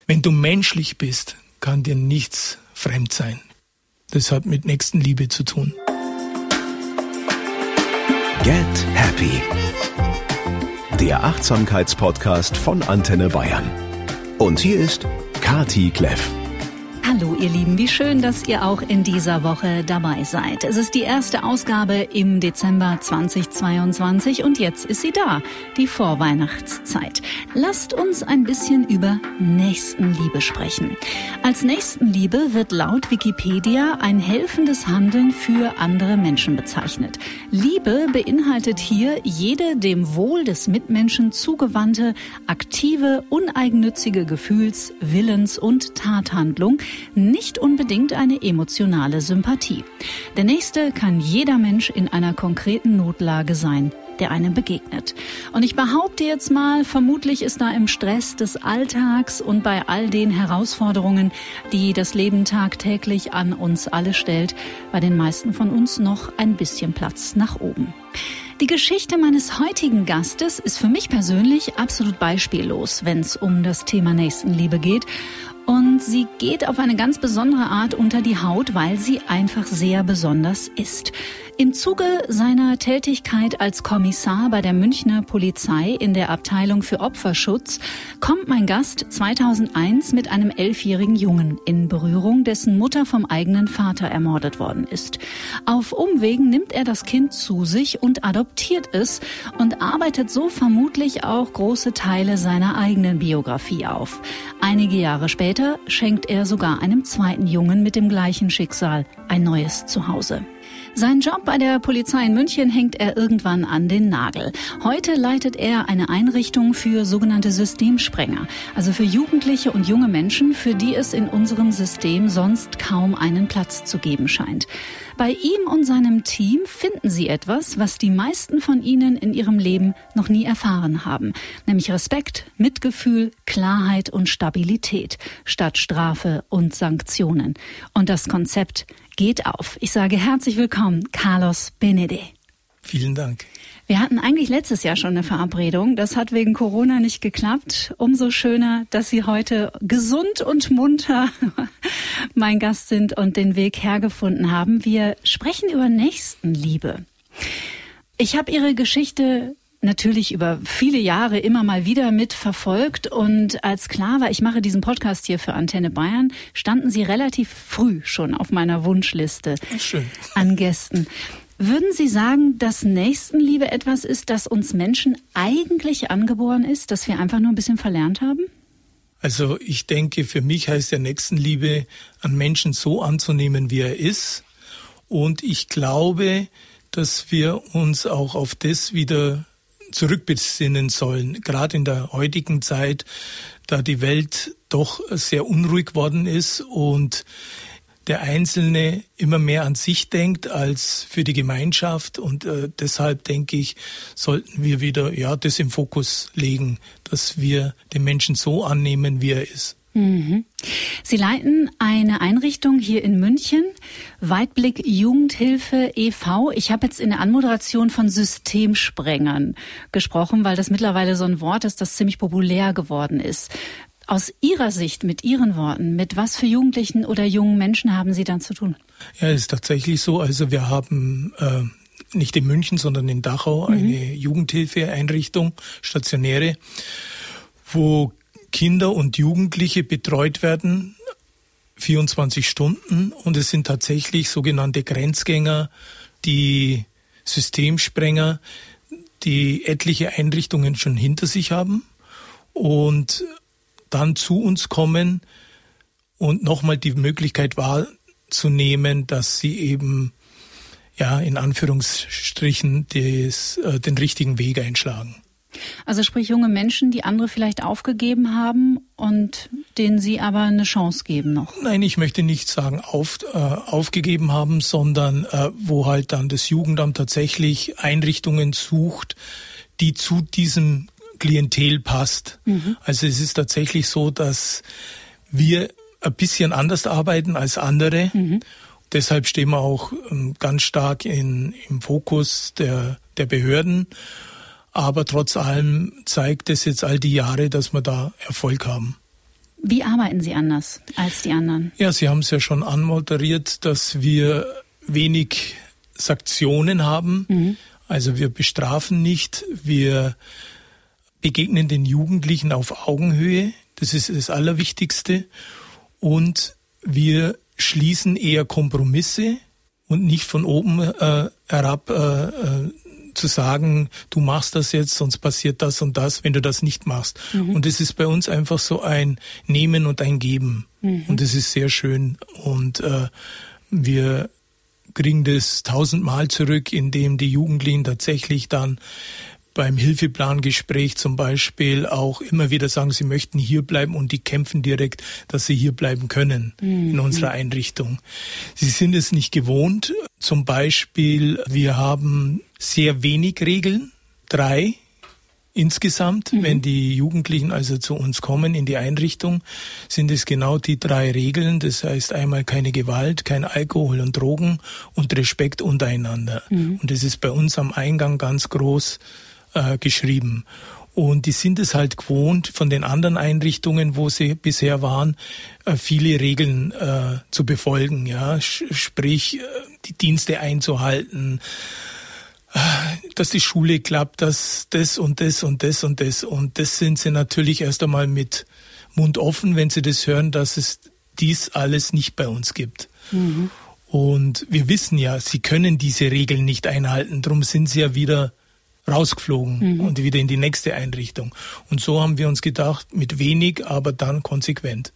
Wenn du menschlich bist, kann dir nichts fremd sein. Das hat mit Nächstenliebe zu tun. Get Happy. Der Achtsamkeitspodcast von Antenne Bayern. Und hier ist Kati Kleff. Hallo ihr Lieben, wie schön, dass ihr auch in dieser Woche dabei seid. Es ist die erste Ausgabe im Dezember 2022 und jetzt ist sie da, die Vorweihnachtszeit. Lasst uns ein bisschen über Nächstenliebe sprechen. Als Nächstenliebe wird laut Wikipedia ein helfendes Handeln für andere Menschen bezeichnet. Liebe beinhaltet hier jede dem Wohl des Mitmenschen zugewandte, aktive, uneigennützige Gefühls-, Willens- und Tathandlung, nicht unbedingt eine emotionale Sympathie. Der Nächste kann jeder Mensch in einer konkreten Notlage sein, der einem begegnet. Und ich behaupte jetzt mal, vermutlich ist da im Stress des Alltags und bei all den Herausforderungen, die das Leben tagtäglich an uns alle stellt, bei den meisten von uns noch ein bisschen Platz nach oben. Die Geschichte meines heutigen Gastes ist für mich persönlich absolut beispiellos, wenn es um das Thema Nächstenliebe geht. Und sie geht auf eine ganz besondere Art unter die Haut, weil sie einfach sehr besonders ist. Im Zuge seiner Tätigkeit als Kommissar bei der Münchner Polizei in der Abteilung für Opferschutz kommt mein Gast 2001 mit einem 11-jährigen Jungen in Berührung, dessen Mutter vom eigenen Vater ermordet worden ist. Auf Umwegen nimmt er das Kind zu sich und adoptiert es und arbeitet so vermutlich auch große Teile seiner eigenen Biografie auf. Einige Jahre später schenkt er sogar einem zweiten Jungen mit dem gleichen Schicksal ein neues Zuhause. Seinen Job bei der Polizei in München hängt er irgendwann an den Nagel. Heute leitet er eine Einrichtung für sogenannte Systemsprenger, also für Jugendliche und junge Menschen, für die es in unserem System sonst kaum einen Platz zu geben scheint. Bei ihm und seinem Team finden sie etwas, was die meisten von ihnen in ihrem Leben noch nie erfahren haben, nämlich Respekt, Mitgefühl, Klarheit und Stabilität statt Strafe und Sanktionen. Und das Konzept geht auf. Ich sage herzlich willkommen, Carlos Benedé. Vielen Dank. Wir hatten eigentlich letztes Jahr schon eine Verabredung. Das hat wegen Corona nicht geklappt. Umso schöner, dass Sie heute gesund und munter mein Gast sind und den Weg hergefunden haben. Wir sprechen über Nächstenliebe. Ich habe Ihre Geschichte natürlich über viele Jahre immer mal wieder mitverfolgt und als klar war, ich mache diesen Podcast hier für Antenne Bayern, standen Sie relativ früh schon auf meiner Wunschliste an Gästen. Würden Sie sagen, dass Nächstenliebe etwas ist, das uns Menschen eigentlich angeboren ist, das wir einfach nur ein bisschen verlernt haben? Also ich denke, für mich heißt ja Nächstenliebe, einen Menschen so anzunehmen, wie er ist. Und ich glaube, dass wir uns auch auf das wieder zurückbesinnen sollen, gerade in der heutigen Zeit, da die Welt doch sehr unruhig worden ist und der Einzelne immer mehr an sich denkt als für die Gemeinschaft. Und deshalb denke ich, sollten wir wieder das im Fokus legen, dass wir den Menschen so annehmen, wie er ist. Sie leiten eine Einrichtung hier in München, Weitblick Jugendhilfe e.V. Ich habe jetzt in der Anmoderation von Systemsprengern gesprochen, weil das mittlerweile so ein Wort ist, das ziemlich populär geworden ist. Aus Ihrer Sicht, mit Ihren Worten, mit was für Jugendlichen oder jungen Menschen haben Sie dann zu tun? Ja, es ist tatsächlich so. Also wir haben nicht in München, sondern in Dachau eine Jugendhilfeeinrichtung, stationäre, wo Kinder und Jugendliche betreut werden, 24 Stunden. Und es sind tatsächlich sogenannte Grenzgänger, die Systemsprenger, die etliche Einrichtungen schon hinter sich haben und dann zu uns kommen und nochmal die Möglichkeit wahrzunehmen, dass sie eben in Anführungsstrichen den richtigen Weg einschlagen. Also sprich junge Menschen, die andere vielleicht aufgegeben haben und denen Sie aber eine Chance geben noch? Nein, ich möchte nicht sagen aufgegeben haben, sondern wo halt dann das Jugendamt tatsächlich Einrichtungen sucht, die zu diesem Klientel passt. Also es ist tatsächlich so, dass wir ein bisschen anders arbeiten als andere. Deshalb stehen wir auch ganz stark im Fokus der Behörden. Aber trotz allem zeigt es jetzt all die Jahre, dass wir da Erfolg haben. Wie arbeiten Sie anders als die anderen? Ja, Sie haben es ja schon anmoderiert, dass wir wenig Sanktionen haben. Also wir bestrafen nicht, wir begegnen den Jugendlichen auf Augenhöhe. Das ist das Allerwichtigste. Und wir schließen eher Kompromisse und nicht von oben herab zu sagen, du machst das jetzt, sonst passiert das und das, wenn du das nicht machst. Und es ist bei uns einfach so ein Nehmen und ein Geben. Und das ist sehr schön. Und wir kriegen das 1000-mal zurück, indem die Jugendlichen tatsächlich dann beim Hilfeplangespräch zum Beispiel auch immer wieder sagen, sie möchten hier bleiben und die kämpfen direkt, dass sie hier bleiben können in unserer Einrichtung. Sie sind es nicht gewohnt. Zum Beispiel, wir haben sehr wenig Regeln, 3 insgesamt. Wenn die Jugendlichen also zu uns kommen in die Einrichtung, sind es genau die 3 Regeln. Das heißt einmal keine Gewalt, kein Alkohol und Drogen und Respekt untereinander. Und das ist bei uns am Eingang ganz groß geschrieben. Und die sind es halt gewohnt, von den anderen Einrichtungen, wo sie bisher waren, viele Regeln zu befolgen. Ja, sprich, die Dienste einzuhalten, dass die Schule klappt, dass das und das und das und das. Und das sind sie natürlich erst einmal mit Mund offen, wenn sie das hören, dass es dies alles nicht bei uns gibt. Und wir wissen ja, sie können diese Regeln nicht einhalten. Darum sind sie ja wieder rausgeflogen und wieder in die nächste Einrichtung. Und so haben wir uns gedacht, mit wenig, aber dann konsequent.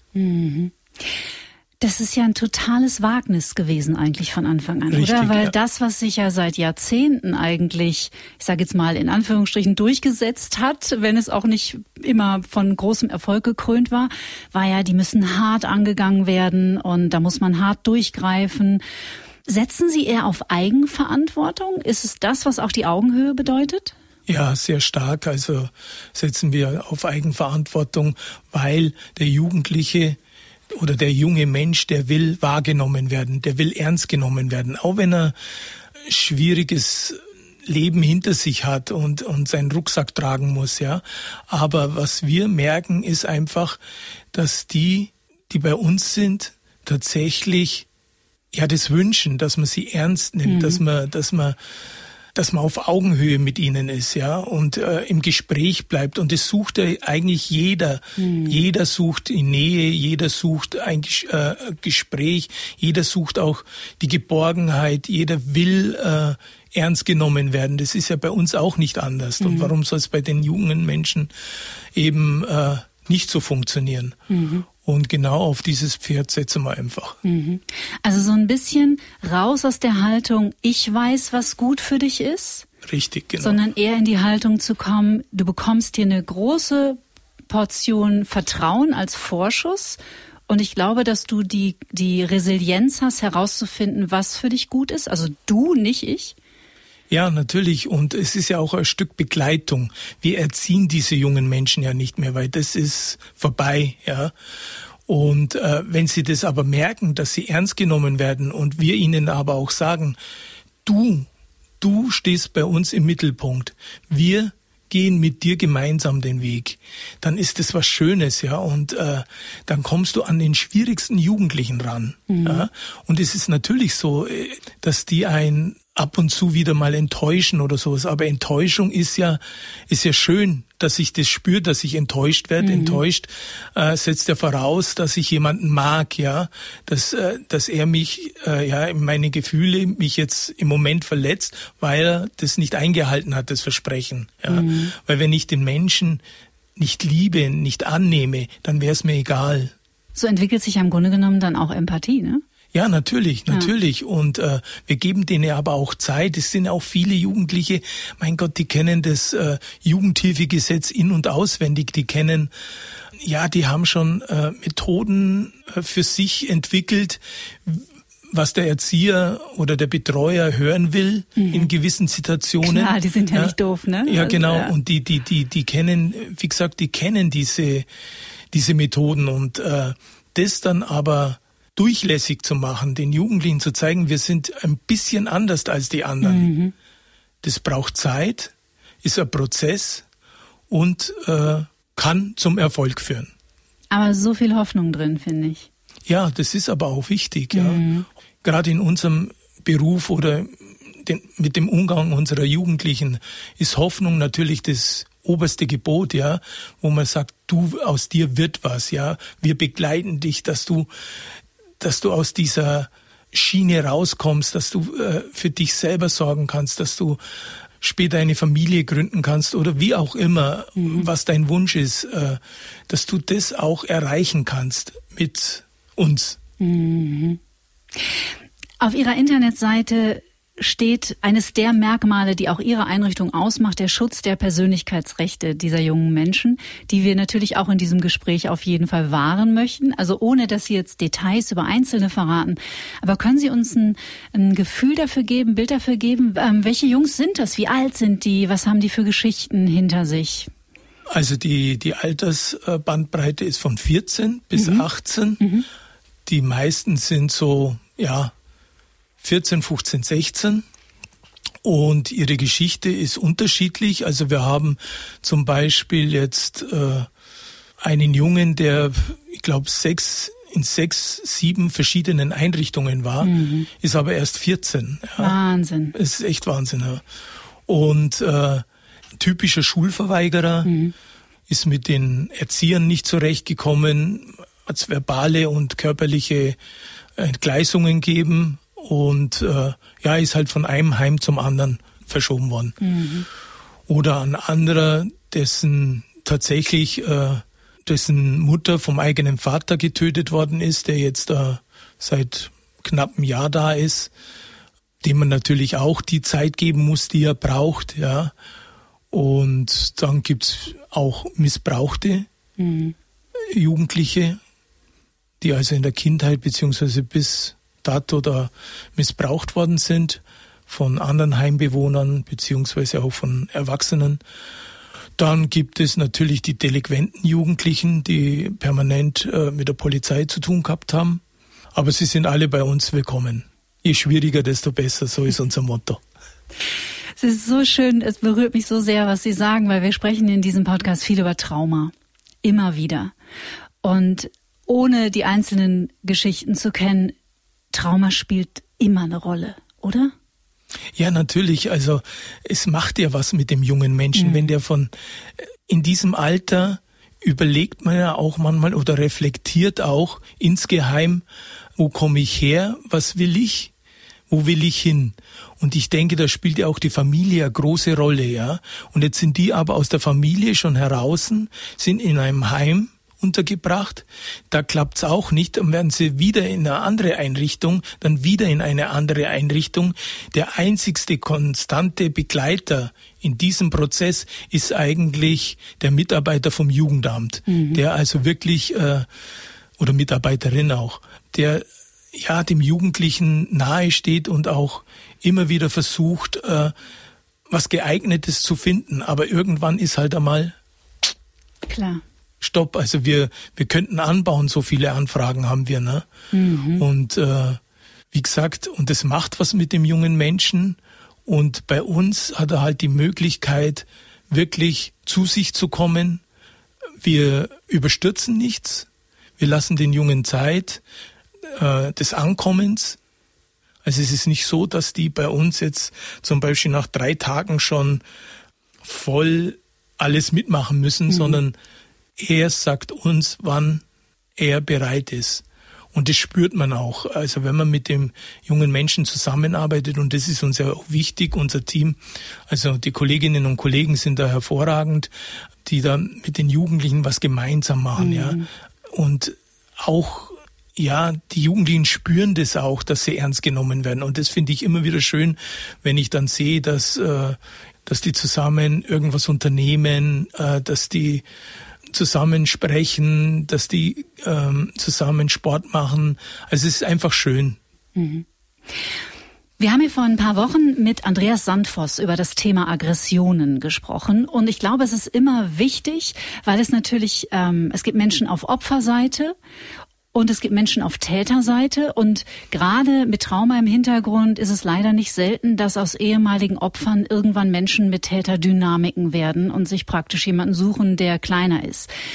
Das ist ja ein totales Wagnis gewesen eigentlich von Anfang an, Richtig, oder? Weil ja. das, was sich ja seit Jahrzehnten eigentlich, ich sage jetzt mal in Anführungsstrichen, durchgesetzt hat, wenn es auch nicht immer von großem Erfolg gekrönt war, war ja, die müssen hart angegangen werden und da muss man hart durchgreifen. Setzen Sie eher auf Eigenverantwortung? Ist es das, was auch die Augenhöhe bedeutet? Ja, sehr stark. Also setzen wir auf Eigenverantwortung, weil der Jugendliche oder der junge Mensch, der will wahrgenommen werden, der will ernst genommen werden. Auch wenn er schwieriges Leben hinter sich hat und seinen Rucksack tragen muss, ja. Aber was wir merken, ist einfach, dass die bei uns sind, tatsächlich ja das wünschen, dass man sie ernst nimmt, dass man auf Augenhöhe mit ihnen ist, ja, und im Gespräch bleibt. Und das sucht ja eigentlich jeder. Jeder sucht die Nähe, jeder sucht ein Gespräch, jeder sucht auch die Geborgenheit, jeder will ernst genommen werden. Das ist ja bei uns auch nicht anders. Und warum soll es bei den jungen Menschen eben nicht so funktionieren? Und genau auf dieses Pferd setzen wir einfach. Also so ein bisschen raus aus der Haltung, ich weiß, was gut für dich ist. Richtig, genau. Sondern eher in die Haltung zu kommen, du bekommst hier eine große Portion Vertrauen als Vorschuss. Und ich glaube, dass du die Resilienz hast, herauszufinden, was für dich gut ist. Also du, nicht ich. Ja, natürlich. Und es ist ja auch ein Stück Begleitung. Wir erziehen diese jungen Menschen ja nicht mehr, weil das ist vorbei, ja. Und wenn sie das aber merken, dass sie ernst genommen werden und wir ihnen aber auch sagen, du stehst bei uns im Mittelpunkt. Wir gehen mit dir gemeinsam den Weg. Dann ist das was Schönes, ja. Und dann kommst du an den schwierigsten Jugendlichen ran. Ja? Und es ist natürlich so, dass die einen ab und zu wieder mal enttäuschen oder sowas. Aber Enttäuschung ist ja schön, dass ich das spüre, dass ich enttäuscht werde. Enttäuscht setzt ja voraus, dass ich jemanden mag, ja, dass er mich, meine Gefühle mich jetzt im Moment verletzt, weil er das nicht eingehalten hat, das Versprechen. Ja. Weil wenn ich den Menschen nicht liebe, nicht annehme, dann wäre es mir egal. So entwickelt sich ja im Grunde genommen dann auch Empathie, ne? Ja, natürlich. Ja. Und wir geben denen aber auch Zeit. Es sind auch viele Jugendliche, mein Gott, die kennen das Jugendhilfegesetz in- und auswendig. Die haben schon Methoden für sich entwickelt, was der Erzieher oder der Betreuer hören will in gewissen Situationen. Klar, die sind ja nicht doof, ne? Ja, genau. Ja. Und die kennen, wie gesagt, die kennen diese Methoden und das dann aber durchlässig zu machen, den Jugendlichen zu zeigen, wir sind ein bisschen anders als die anderen. Das braucht Zeit, ist ein Prozess und kann zum Erfolg führen. Aber so viel Hoffnung drin, finde ich. Ja, das ist aber auch wichtig. Ja. Gerade in unserem Beruf oder mit dem Umgang unserer Jugendlichen ist Hoffnung natürlich das oberste Gebot, ja, wo man sagt, du, aus dir wird was, ja. Wir begleiten dich, dass du aus dieser Schiene rauskommst, dass du für dich selber sorgen kannst, dass du später eine Familie gründen kannst oder wie auch immer, was dein Wunsch ist, dass du das auch erreichen kannst mit uns. Auf Ihrer Internetseite steht eines der Merkmale, die auch Ihre Einrichtung ausmacht, der Schutz der Persönlichkeitsrechte dieser jungen Menschen, die wir natürlich auch in diesem Gespräch auf jeden Fall wahren möchten. Also ohne, dass Sie jetzt Details über Einzelne verraten. Aber können Sie uns ein Gefühl dafür geben, Bild dafür geben, welche Jungs sind das? Wie alt sind die? Was haben die für Geschichten hinter sich? Also die Altersbandbreite ist von 14 bis 18. Die meisten sind so, 14, 15, 16 und ihre Geschichte ist unterschiedlich. Also wir haben zum Beispiel jetzt einen Jungen, der, ich glaube, in 6, 7 verschiedenen Einrichtungen war, ist aber erst 14. Ja. Wahnsinn. Das ist echt Wahnsinn. Ja. Und typischer Schulverweigerer, ist mit den Erziehern nicht zurechtgekommen, hat es verbale und körperliche Entgleisungen gegeben. Und ist halt von einem Heim zum anderen verschoben worden. Oder ein anderer, dessen Mutter vom eigenen Vater getötet worden ist, der jetzt seit knapp einem Jahr da ist, dem man natürlich auch die Zeit geben muss, die er braucht. Ja. Und dann gibt's auch missbrauchte Jugendliche, die also in der Kindheit beziehungsweise bis dato da missbraucht worden sind von anderen Heimbewohnern beziehungsweise auch von Erwachsenen. Dann gibt es natürlich die delinquenten Jugendlichen, die permanent mit der Polizei zu tun gehabt haben. Aber sie sind alle bei uns willkommen. Je schwieriger, desto besser, so ist unser Motto. Es ist so schön, es berührt mich so sehr, was Sie sagen, weil wir sprechen in diesem Podcast viel über Trauma. Immer wieder. Und ohne die einzelnen Geschichten zu kennen, Trauma spielt immer eine Rolle, oder? Ja, natürlich. Also es macht ja was mit dem jungen Menschen, wenn der in diesem Alter überlegt man ja auch manchmal oder reflektiert auch insgeheim, wo komme ich her, was will ich, wo will ich hin? Und ich denke, da spielt ja auch die Familie eine große Rolle, ja. Und jetzt sind die aber aus der Familie schon heraus, sind in einem Heim untergebracht. Da klappt's auch nicht. Dann werden sie wieder in eine andere Einrichtung, dann wieder in eine andere Einrichtung. Der einzigste konstante Begleiter in diesem Prozess ist eigentlich der Mitarbeiter vom Jugendamt, der also wirklich, oder Mitarbeiterin auch, der dem Jugendlichen nahe steht und auch immer wieder versucht, was Geeignetes zu finden. Aber irgendwann ist halt einmal klar. Stopp, also wir könnten anbauen, so viele Anfragen haben wir, ne? Und wie gesagt, und das macht was mit dem jungen Menschen und bei uns hat er halt die Möglichkeit, wirklich zu sich zu kommen. Wir überstürzen nichts, wir lassen den Jungen Zeit des Ankommens. Also es ist nicht so, dass die bei uns jetzt zum Beispiel nach 3 Tagen schon voll alles mitmachen müssen, sondern er sagt uns, wann er bereit ist. Und das spürt man auch. Also wenn man mit dem jungen Menschen zusammenarbeitet, und das ist uns ja auch wichtig, unser Team, also die Kolleginnen und Kollegen sind da hervorragend, die da mit den Jugendlichen was gemeinsam machen, ja. Und auch, ja, die Jugendlichen spüren das auch, dass sie ernst genommen werden. Und das finde ich immer wieder schön, wenn ich dann sehe, dass die zusammen irgendwas unternehmen, dass die zusammen sprechen, dass die zusammen Sport machen. Also es ist einfach schön. Wir haben hier vor ein paar Wochen mit Andreas Sandvoss über das Thema Aggressionen gesprochen. Und ich glaube, es ist immer wichtig, weil es natürlich, es gibt Menschen auf Opferseite und es gibt Menschen auf Täterseite. Und gerade mit Trauma im Hintergrund ist es leider nicht selten, dass aus ehemaligen Opfern irgendwann Menschen mit Täterdynamiken werden und sich praktisch jemanden suchen, der kleiner ist.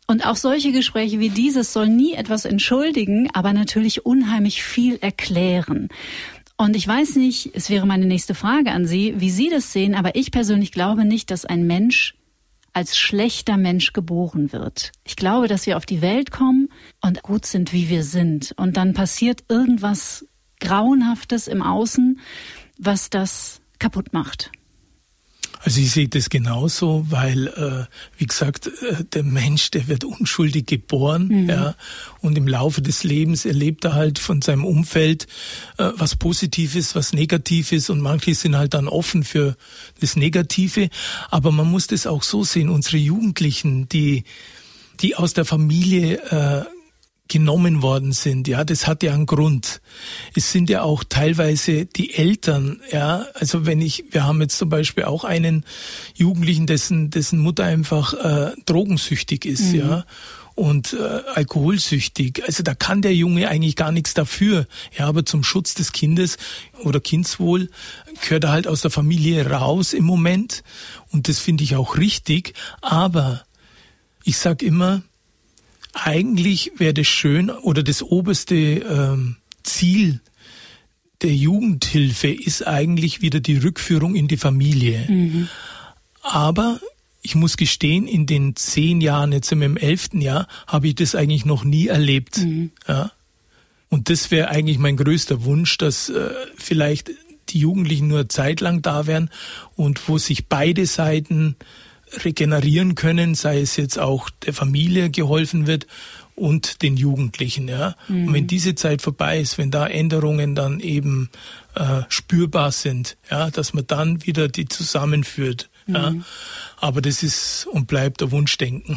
Und auch solche Gespräche wie dieses soll nie etwas entschuldigen, aber natürlich unheimlich viel erklären. Und ich weiß nicht, es wäre meine nächste Frage an Sie, wie Sie das sehen, aber ich persönlich glaube nicht, dass ein Mensch als schlechter Mensch geboren wird. Ich glaube, dass wir auf die Welt kommen und gut sind, wie wir sind. Und dann passiert irgendwas Grauenhaftes im Außen, was das kaputt macht. Also ich sehe das genauso, weil, wie gesagt, der Mensch, der wird unschuldig geboren, ja, und im Laufe des Lebens erlebt er halt von seinem Umfeld was Positives, was Negatives, und manche sind halt dann offen für das Negative. Aber man muss das auch so sehen, unsere Jugendlichen, die aus der Familie genommen worden sind, ja, das hat ja einen Grund. Es sind ja auch teilweise die Eltern, ja, also wir haben jetzt zum Beispiel auch einen Jugendlichen, dessen Mutter einfach drogensüchtig ist, ja, und alkoholsüchtig. Also da kann der Junge eigentlich gar nichts dafür, ja, aber zum Schutz des Kindes oder Kindswohl gehört er halt aus der Familie raus im Moment, und das finde ich auch richtig, aber ich sag immer, eigentlich wäre das schön, oder das oberste Ziel der Jugendhilfe ist eigentlich wieder die Rückführung in die Familie. Aber ich muss gestehen, in den 10 Jahren, jetzt sind wir im 11. Jahr, habe ich das eigentlich noch nie erlebt. Ja. Und das wäre eigentlich mein größter Wunsch, dass vielleicht die Jugendlichen nur zeitlang da wären und wo sich beide Seiten regenerieren können, sei es jetzt auch der Familie geholfen wird und den Jugendlichen, ja. Und wenn diese Zeit vorbei ist, wenn da Änderungen dann eben spürbar sind, ja, dass man dann wieder die zusammenführt, ja. Aber das ist und bleibt ein Wunschdenken.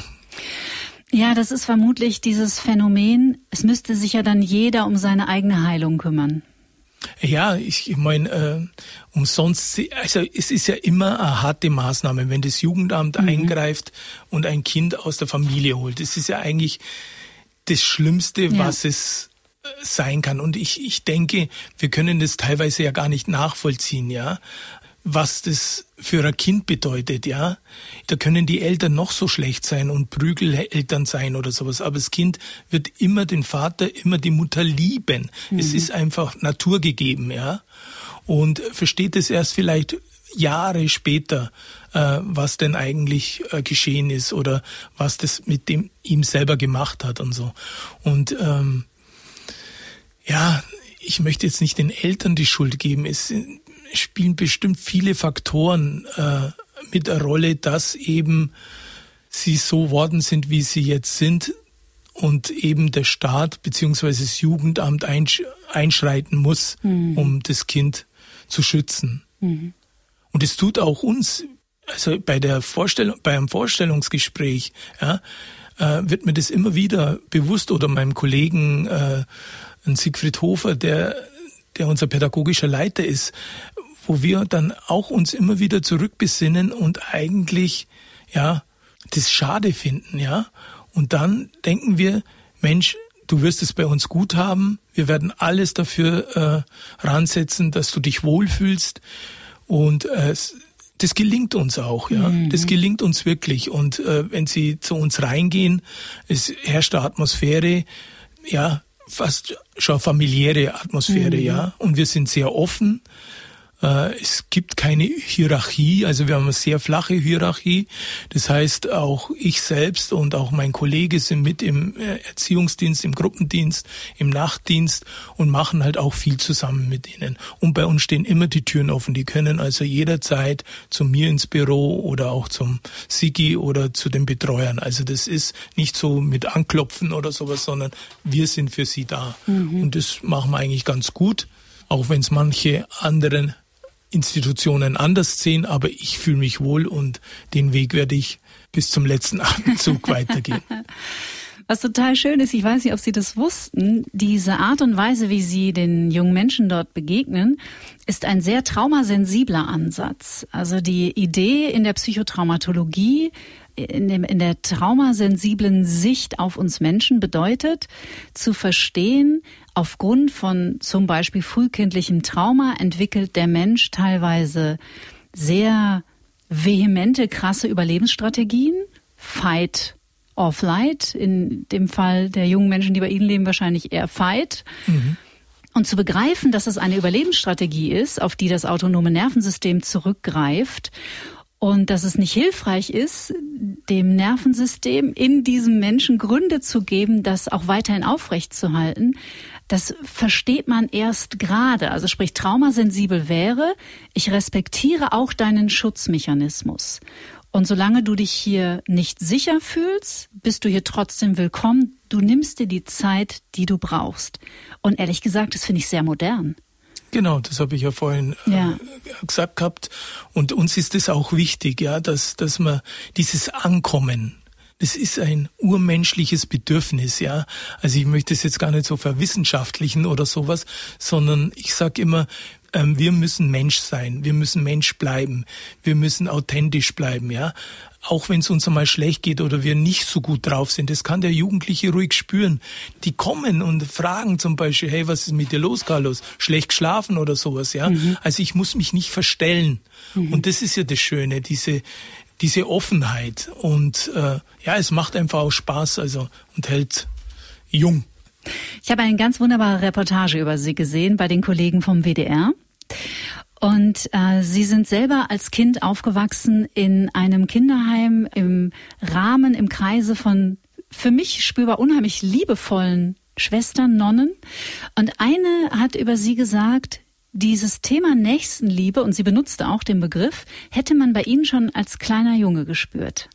Ja, das ist vermutlich dieses Phänomen, es müsste sich ja dann jeder um seine eigene Heilung kümmern. Ja, ich meine, umsonst, also es ist ja immer eine harte Maßnahme, wenn das Jugendamt eingreift und ein Kind aus der Familie holt. Das ist ja eigentlich das Schlimmste, was es sein kann. Und ich denke, wir können das teilweise ja gar nicht nachvollziehen, ja, was das für ein Kind bedeutet, ja. Da können die Eltern noch so schlecht sein und Prügeleltern sein oder sowas, aber das Kind wird immer den Vater, immer die Mutter lieben. Es ist einfach naturgegeben, ja. Und versteht es erst vielleicht Jahre später, was denn eigentlich geschehen ist oder was das mit ihm selber gemacht hat und so. Und ja, ich möchte jetzt nicht den Eltern die Schuld geben. Es spielen bestimmt viele Faktoren mit eine Rolle, dass eben sie so worden sind, wie sie jetzt sind, und eben der Staat bzw. das Jugendamt einschreiten muss, um das Kind zu schützen. Und es tut auch uns, also beim Vorstellungsgespräch, ja, wird mir das immer wieder bewusst, oder meinem Kollegen Siegfried Hofer, der unser pädagogischer Leiter ist, wo wir dann auch uns immer wieder zurückbesinnen und eigentlich, ja, das schade finden, ja. Und dann denken wir, Mensch, du wirst es bei uns gut haben, wir werden alles dafür ransetzen, dass du dich wohlfühlst, und das gelingt uns auch, ja. Das gelingt uns wirklich, und wenn Sie zu uns reingehen, es herrscht eine Atmosphäre, ja, fast schon familiäre Atmosphäre, ja. Und wir sind sehr offen. Es gibt keine Hierarchie, also wir haben eine sehr flache Hierarchie. Das heißt, auch ich selbst und auch mein Kollege sind mit im Erziehungsdienst, im Gruppendienst, im Nachtdienst und machen halt auch viel zusammen mit ihnen. Und bei uns stehen immer die Türen offen. Die können also jederzeit zu mir ins Büro oder auch zum Sigi oder zu den Betreuern. Also das ist nicht so mit Anklopfen oder sowas, sondern wir sind für sie da. Und das machen wir eigentlich ganz gut, auch wenn es manche anderen Institutionen anders sehen, aber ich fühle mich wohl, und den Weg werde ich bis zum letzten Atemzug weitergehen. Was total schön ist, ich weiß nicht, ob Sie das wussten, diese Art und Weise, wie Sie den jungen Menschen dort begegnen, ist ein sehr traumasensibler Ansatz. Also die Idee in der Psychotraumatologie, in der traumasensiblen Sicht auf uns Menschen bedeutet, zu verstehen, aufgrund von zum Beispiel frühkindlichem Trauma entwickelt der Mensch teilweise sehr vehemente, krasse Überlebensstrategien, Fight or Flight, in dem Fall der jungen Menschen, die bei Ihnen leben, wahrscheinlich eher Fight. Und zu begreifen, dass es eine Überlebensstrategie ist, auf die das autonome Nervensystem zurückgreift und dass es nicht hilfreich ist, dem Nervensystem in diesem Menschen Gründe zu geben, das auch weiterhin aufrechtzuerhalten, das versteht man erst gerade. Also sprich, traumasensibel wäre, ich respektiere auch deinen Schutzmechanismus. Und solange du dich hier nicht sicher fühlst, bist du hier trotzdem willkommen. Du nimmst dir die Zeit, die du brauchst. Und ehrlich gesagt, das finde ich sehr modern. Genau, das habe ich ja vorhin gesagt gehabt. Und uns ist es auch wichtig, ja, dass man dieses Ankommen, das ist ein urmenschliches Bedürfnis, ja. Also ich möchte es jetzt gar nicht so verwissenschaftlichen oder sowas, sondern ich sage immer, wir müssen Mensch sein, wir müssen Mensch bleiben, wir müssen authentisch bleiben, ja. Auch wenn es uns einmal schlecht geht oder wir nicht so gut drauf sind, das kann der Jugendliche ruhig spüren. Die kommen und fragen zum Beispiel, hey, was ist mit dir los, Carlos? Schlecht geschlafen oder sowas, ja. Also ich muss mich nicht verstellen. Und das ist ja das Schöne, diese Offenheit. Und es macht einfach auch Spaß, also und hält jung. Ich habe eine ganz wunderbare Reportage über Sie gesehen bei den Kollegen vom WDR. Und Sie sind selber als Kind aufgewachsen in einem Kinderheim im Kreise von für mich spürbar unheimlich liebevollen Schwestern, Nonnen. Und eine hat über Sie gesagt, dieses Thema Nächstenliebe, und sie benutzte auch den Begriff, hätte man bei Ihnen schon als kleiner Junge gespürt.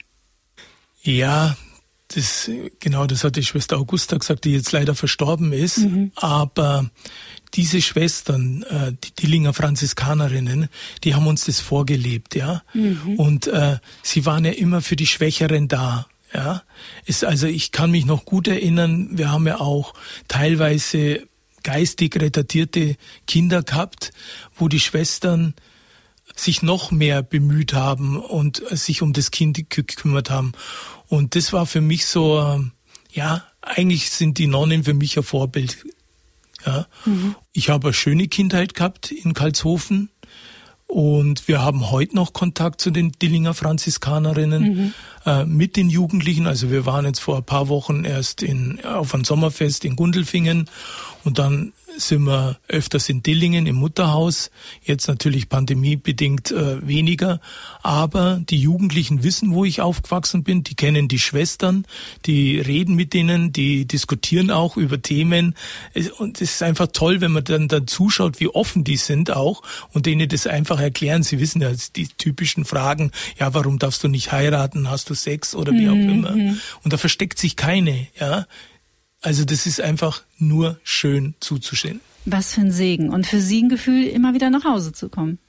Ja, das hat die Schwester Augusta gesagt, die jetzt leider verstorben ist. Aber diese Schwestern, die Dillinger Franziskanerinnen, die haben uns das vorgelebt, ja. Und sie waren ja immer für die Schwächeren da, ja. Ich kann mich noch gut erinnern, wir haben ja auch teilweise geistig retardierte Kinder gehabt, wo die Schwestern sich noch mehr bemüht haben und sich um das Kind gekümmert haben. Und das war für mich so, eigentlich sind die Nonnen für mich ein Vorbild. Ja. Ich habe eine schöne Kindheit gehabt in Kalshofen und wir haben heute noch Kontakt zu den Dillinger Franziskanerinnen mit den Jugendlichen. Also wir waren jetzt vor ein paar Wochen erst auf einem Sommerfest in Gundelfingen und dann sind wir öfters in Dillingen im Mutterhaus, jetzt natürlich pandemiebedingt weniger, aber die Jugendlichen wissen, wo ich aufgewachsen bin, die kennen die Schwestern, die reden mit denen, die diskutieren auch über Themen und es ist einfach toll, wenn man dann zuschaut, wie offen die sind auch und denen das einfach erklären. Sie wissen ja die typischen Fragen, ja, warum darfst du nicht heiraten, hast du Sex oder wie auch immer, und da versteckt sich keine, ja. Also das ist einfach nur schön zuzusehen. Was für ein Segen. Und für Sie ein Gefühl, immer wieder nach Hause zu kommen.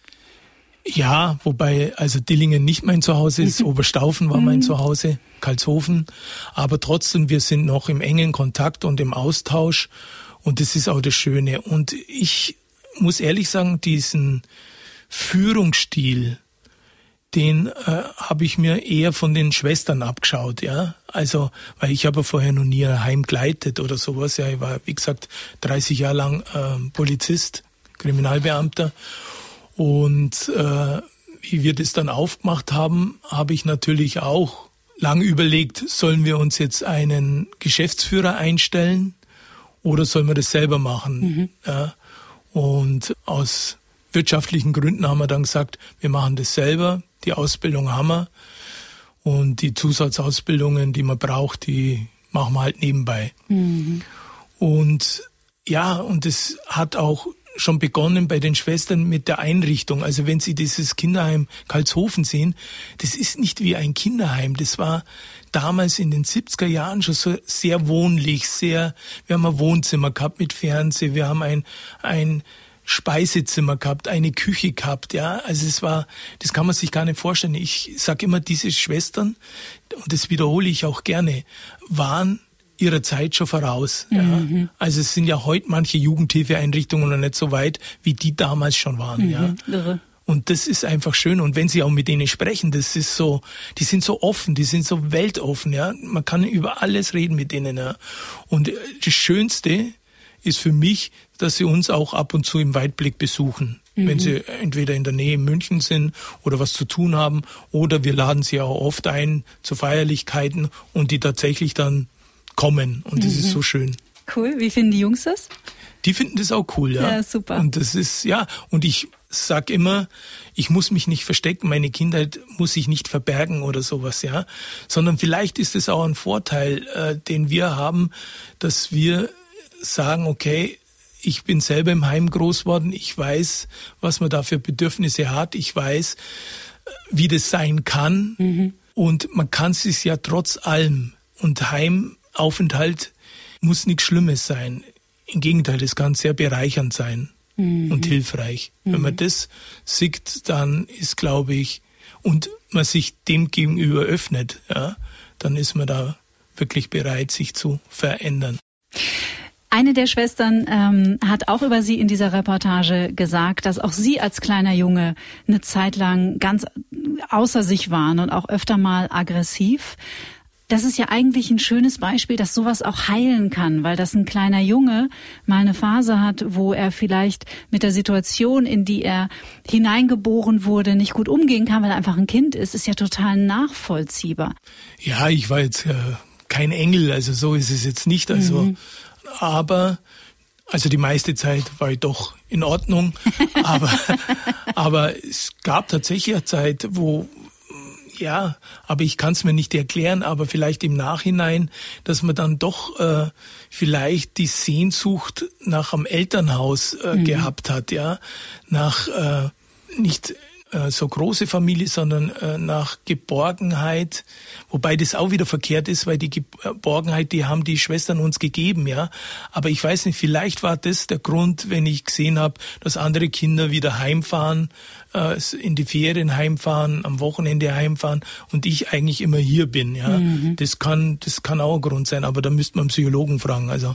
Ja, wobei also Dillingen nicht mein Zuhause ist, Oberstaufen war mein Zuhause, Kalshofen. Aber trotzdem, wir sind noch im engen Kontakt und im Austausch. Und das ist auch das Schöne. Und ich muss ehrlich sagen, diesen Führungsstil, den habe ich mir eher von den Schwestern abgeschaut, ja. Also, weil ich habe vorher noch nie ein Heim geleitet oder sowas. Ja, ich war, wie gesagt, 30 Jahre lang Polizist, Kriminalbeamter. Und wie wir das dann aufgemacht haben, habe ich natürlich auch lang überlegt, sollen wir uns jetzt einen Geschäftsführer einstellen oder sollen wir das selber machen? Ja. Und aus wirtschaftlichen Gründen haben wir dann gesagt, wir machen das selber. Die Ausbildung haben wir und die Zusatzausbildungen, die man braucht, die machen wir halt nebenbei. Und ja, und es hat auch schon begonnen bei den Schwestern mit der Einrichtung. Also wenn Sie dieses Kinderheim Kalshofen sehen, das ist nicht wie ein Kinderheim. Das war damals in den 70er Jahren schon so sehr wohnlich, wir haben ein Wohnzimmer gehabt mit Fernsehen, wir haben ein Speisezimmer gehabt, eine Küche gehabt, ja. Also das kann man sich gar nicht vorstellen. Ich sage immer, diese Schwestern, und das wiederhole ich auch gerne, waren ihrer Zeit schon voraus. Ja. Also es sind ja heute manche Jugendhilfeeinrichtungen noch nicht so weit, wie die damals schon waren, ja. Irre. Und das ist einfach schön. Und wenn Sie auch mit denen sprechen, das ist so, die sind so offen, die sind so weltoffen, ja. Man kann über alles reden mit denen, ja. Und das Schönste ist für mich, dass sie uns auch ab und zu im Weitblick besuchen. wenn sie entweder in der Nähe in München sind oder was zu tun haben, oder wir laden sie auch oft ein zu Feierlichkeiten und die tatsächlich dann kommen und das ist so schön. Cool, wie finden die Jungs das? Die finden das auch cool, ja. Ja, super. Und das ist, und ich sag immer, ich muss mich nicht verstecken, meine Kindheit muss ich nicht verbergen oder sowas, ja. Sondern vielleicht ist es auch ein Vorteil, den wir haben, dass wir sagen, okay, ich bin selber im Heim groß geworden, ich weiß, was man da für Bedürfnisse hat, ich weiß, wie das sein kann und man kann es sich ja trotz allem, und Heimaufenthalt muss nichts Schlimmes sein. Im Gegenteil, es kann sehr bereichernd sein und hilfreich. Wenn man das sieht, dann ist, glaube ich, und man sich dem gegenüber öffnet, ja, dann ist man da wirklich bereit, sich zu verändern. Eine der Schwestern hat auch über Sie in dieser Reportage gesagt, dass auch Sie als kleiner Junge eine Zeit lang ganz außer sich waren und auch öfter mal aggressiv. Das ist ja eigentlich ein schönes Beispiel, dass sowas auch heilen kann, weil das ein kleiner Junge mal eine Phase hat, wo er vielleicht mit der Situation, in die er hineingeboren wurde, nicht gut umgehen kann, weil er einfach ein Kind ist ja total nachvollziehbar. Ja, ich war jetzt kein Engel, also so ist es jetzt nicht, also aber die meiste Zeit war ich doch in Ordnung, aber es gab tatsächlich eine Zeit, wo aber ich kann es mir nicht erklären, aber vielleicht im Nachhinein, dass man dann doch vielleicht die Sehnsucht nach einem Elternhaus gehabt hat, ja, nach nicht so große Familie, sondern nach Geborgenheit, wobei das auch wieder verkehrt ist, weil die Geborgenheit, die haben die Schwestern uns gegeben, ja. Aber ich weiß nicht, vielleicht war das der Grund, wenn ich gesehen habe, dass andere Kinder wieder heimfahren, in die Ferien heimfahren, am Wochenende heimfahren und ich eigentlich immer hier bin, ja. Das kann auch ein Grund sein, aber da müsste man einen Psychologen fragen, also.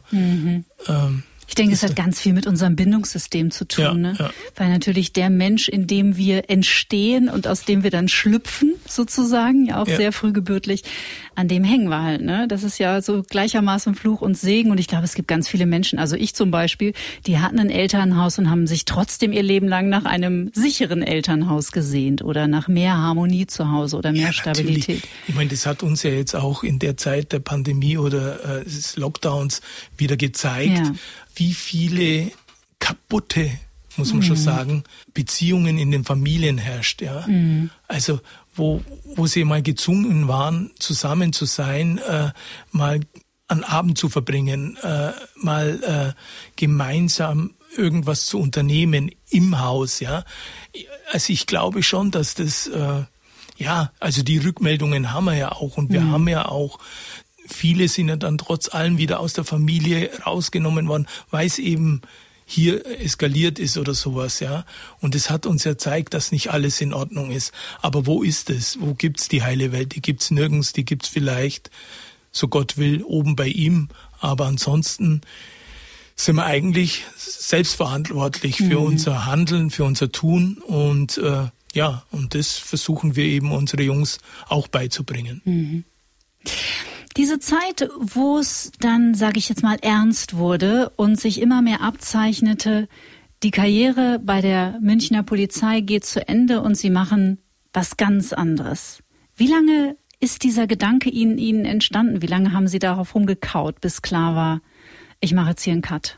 Ich denke, es hat ganz viel mit unserem Bindungssystem zu tun, ne? Weil natürlich der Mensch, in dem wir entstehen und aus dem wir dann schlüpfen, sozusagen, ja auch sehr frühgebürtig, an dem hängen wir halt, ne? Das ist ja so gleichermaßen Fluch und Segen und ich glaube, es gibt ganz viele Menschen, also ich zum Beispiel, die hatten ein Elternhaus und haben sich trotzdem ihr Leben lang nach einem sicheren Elternhaus gesehnt oder nach mehr Harmonie zu Hause oder mehr Stabilität. Natürlich. Ich meine, das hat uns ja jetzt auch in der Zeit der Pandemie oder des Lockdowns wieder gezeigt, wie viele kaputte, muss man schon sagen, Beziehungen in den Familien herrscht, ja. Also, wo sie mal gezwungen waren, zusammen zu sein, mal einen Abend zu verbringen, mal gemeinsam irgendwas zu unternehmen im Haus, ja. Also ich glaube schon, dass das, also die Rückmeldungen haben wir ja auch und wir haben ja auch, viele sind ja dann trotz allem wieder aus der Familie rausgenommen worden, weil es eben hier eskaliert ist oder sowas, ja. Und es hat uns ja gezeigt, dass nicht alles in Ordnung ist. Aber wo ist es? Wo gibt's die heile Welt? Die gibt's nirgends. Die gibt's vielleicht, so Gott will, oben bei ihm. Aber ansonsten sind wir eigentlich selbstverantwortlich für unser Handeln, für unser Tun und und das versuchen wir eben unsere Jungs auch beizubringen. Diese Zeit, wo es dann, sage ich jetzt mal, ernst wurde und sich immer mehr abzeichnete, die Karriere bei der Münchner Polizei geht zu Ende und Sie machen was ganz anderes. Wie lange ist dieser Gedanke Ihnen entstanden? Wie lange haben Sie darauf rumgekaut, bis klar war, ich mache jetzt hier einen Cut?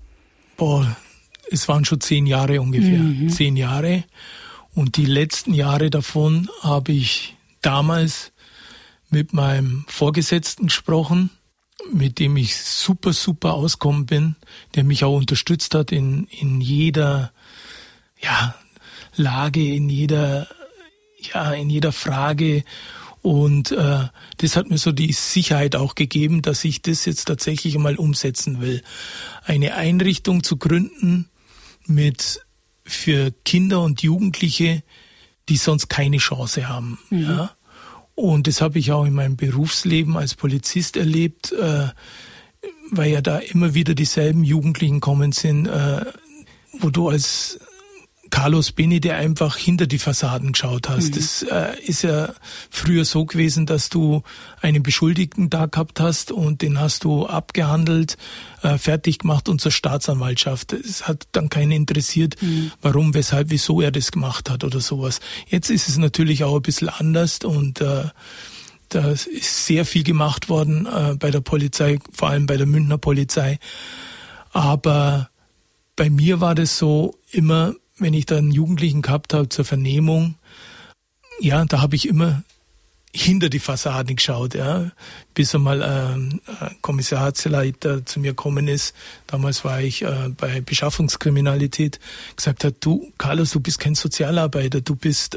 Es waren schon 10 Jahre ungefähr. 10 Jahre. Und die letzten Jahre davon habe ich damals mit meinem Vorgesetzten gesprochen, mit dem ich super auskommen bin, der mich auch unterstützt hat in jeder Lage, in jeder Frage. Und das hat mir so die Sicherheit auch gegeben, dass ich das jetzt tatsächlich mal umsetzen will. Eine Einrichtung zu gründen für Kinder und Jugendliche, die sonst keine Chance haben. Ja. Und das habe ich auch in meinem Berufsleben als Polizist erlebt, weil ja da immer wieder dieselben Jugendlichen kommen sind, wo du als Carlos Beni, der einfach hinter die Fassaden geschaut hast. Das ist ja früher so gewesen, dass du einen Beschuldigten da gehabt hast und den hast du abgehandelt, fertig gemacht und zur Staatsanwaltschaft. Es hat dann keinen interessiert, warum, weshalb, wieso er das gemacht hat oder sowas. Jetzt ist es natürlich auch ein bisschen anders und da ist sehr viel gemacht worden bei der Polizei, vor allem bei der Münchner Polizei. Aber bei mir war das so immer, wenn ich da einen Jugendlichen gehabt habe zur Vernehmung, ja, da habe ich immer hinter die Fassaden geschaut, ja, bis einmal Kommissariatsleiter zu mir gekommen ist. Damals war ich bei Beschaffungskriminalität, gesagt hat, du, Carlos, du bist kein Sozialarbeiter, du bist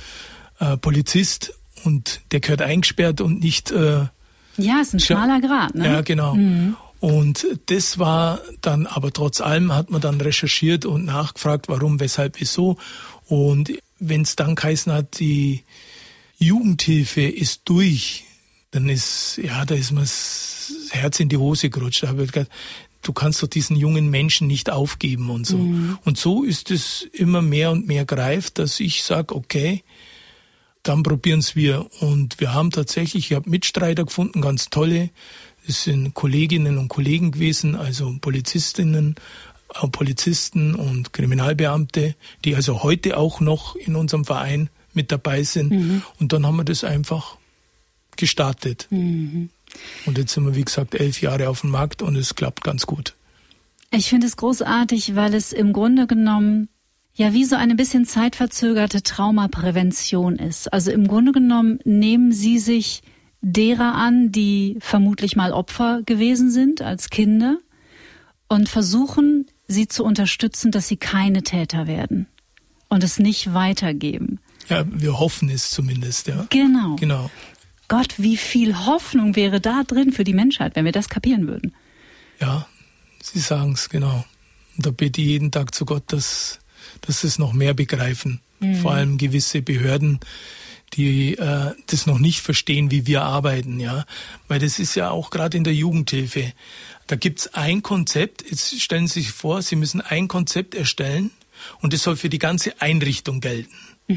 Polizist und der gehört eingesperrt und nicht... ja, ist ein schmaler Grat, ne? Ja, genau. Und das war dann, aber trotz allem hat man dann recherchiert und nachgefragt, warum, weshalb, wieso. Und wenn es dann geheißen hat, die Jugendhilfe ist durch, dann ist, ja, da ist mir das Herz in die Hose gerutscht. Da habe ich gedacht, du kannst doch diesen jungen Menschen nicht aufgeben und so. Und so ist es immer mehr und mehr greift, dass ich sage, okay, dann probieren's wir. Und wir haben tatsächlich, ich habe Mitstreiter gefunden, ganz tolle. Es sind Kolleginnen und Kollegen gewesen, also Polizistinnen, Polizisten und Kriminalbeamte, die also heute auch noch in unserem Verein mit dabei sind. Und dann haben wir das einfach gestartet. Und jetzt sind wir, wie gesagt, 11 Jahre auf dem Markt und es klappt ganz gut. Ich finde es großartig, weil es im Grunde genommen ja wie so eine bisschen zeitverzögerte Traumaprävention ist. Also im Grunde genommen nehmen Sie sich derer an, die vermutlich mal Opfer gewesen sind als Kinder und versuchen, sie zu unterstützen, dass sie keine Täter werden und es nicht weitergeben. Ja, wir hoffen es zumindest, ja. Genau. Gott, wie viel Hoffnung wäre da drin für die Menschheit, wenn wir das kapieren würden. Ja, Sie sagen es, genau. Und da bete ich jeden Tag zu Gott, dass es noch mehr begreifen. Vor allem gewisse Behörden, die das noch nicht verstehen, wie wir arbeiten, ja. Weil das ist ja auch gerade in der Jugendhilfe. Da gibt's ein Konzept, jetzt stellen Sie sich vor, Sie müssen ein Konzept erstellen und das soll für die ganze Einrichtung gelten.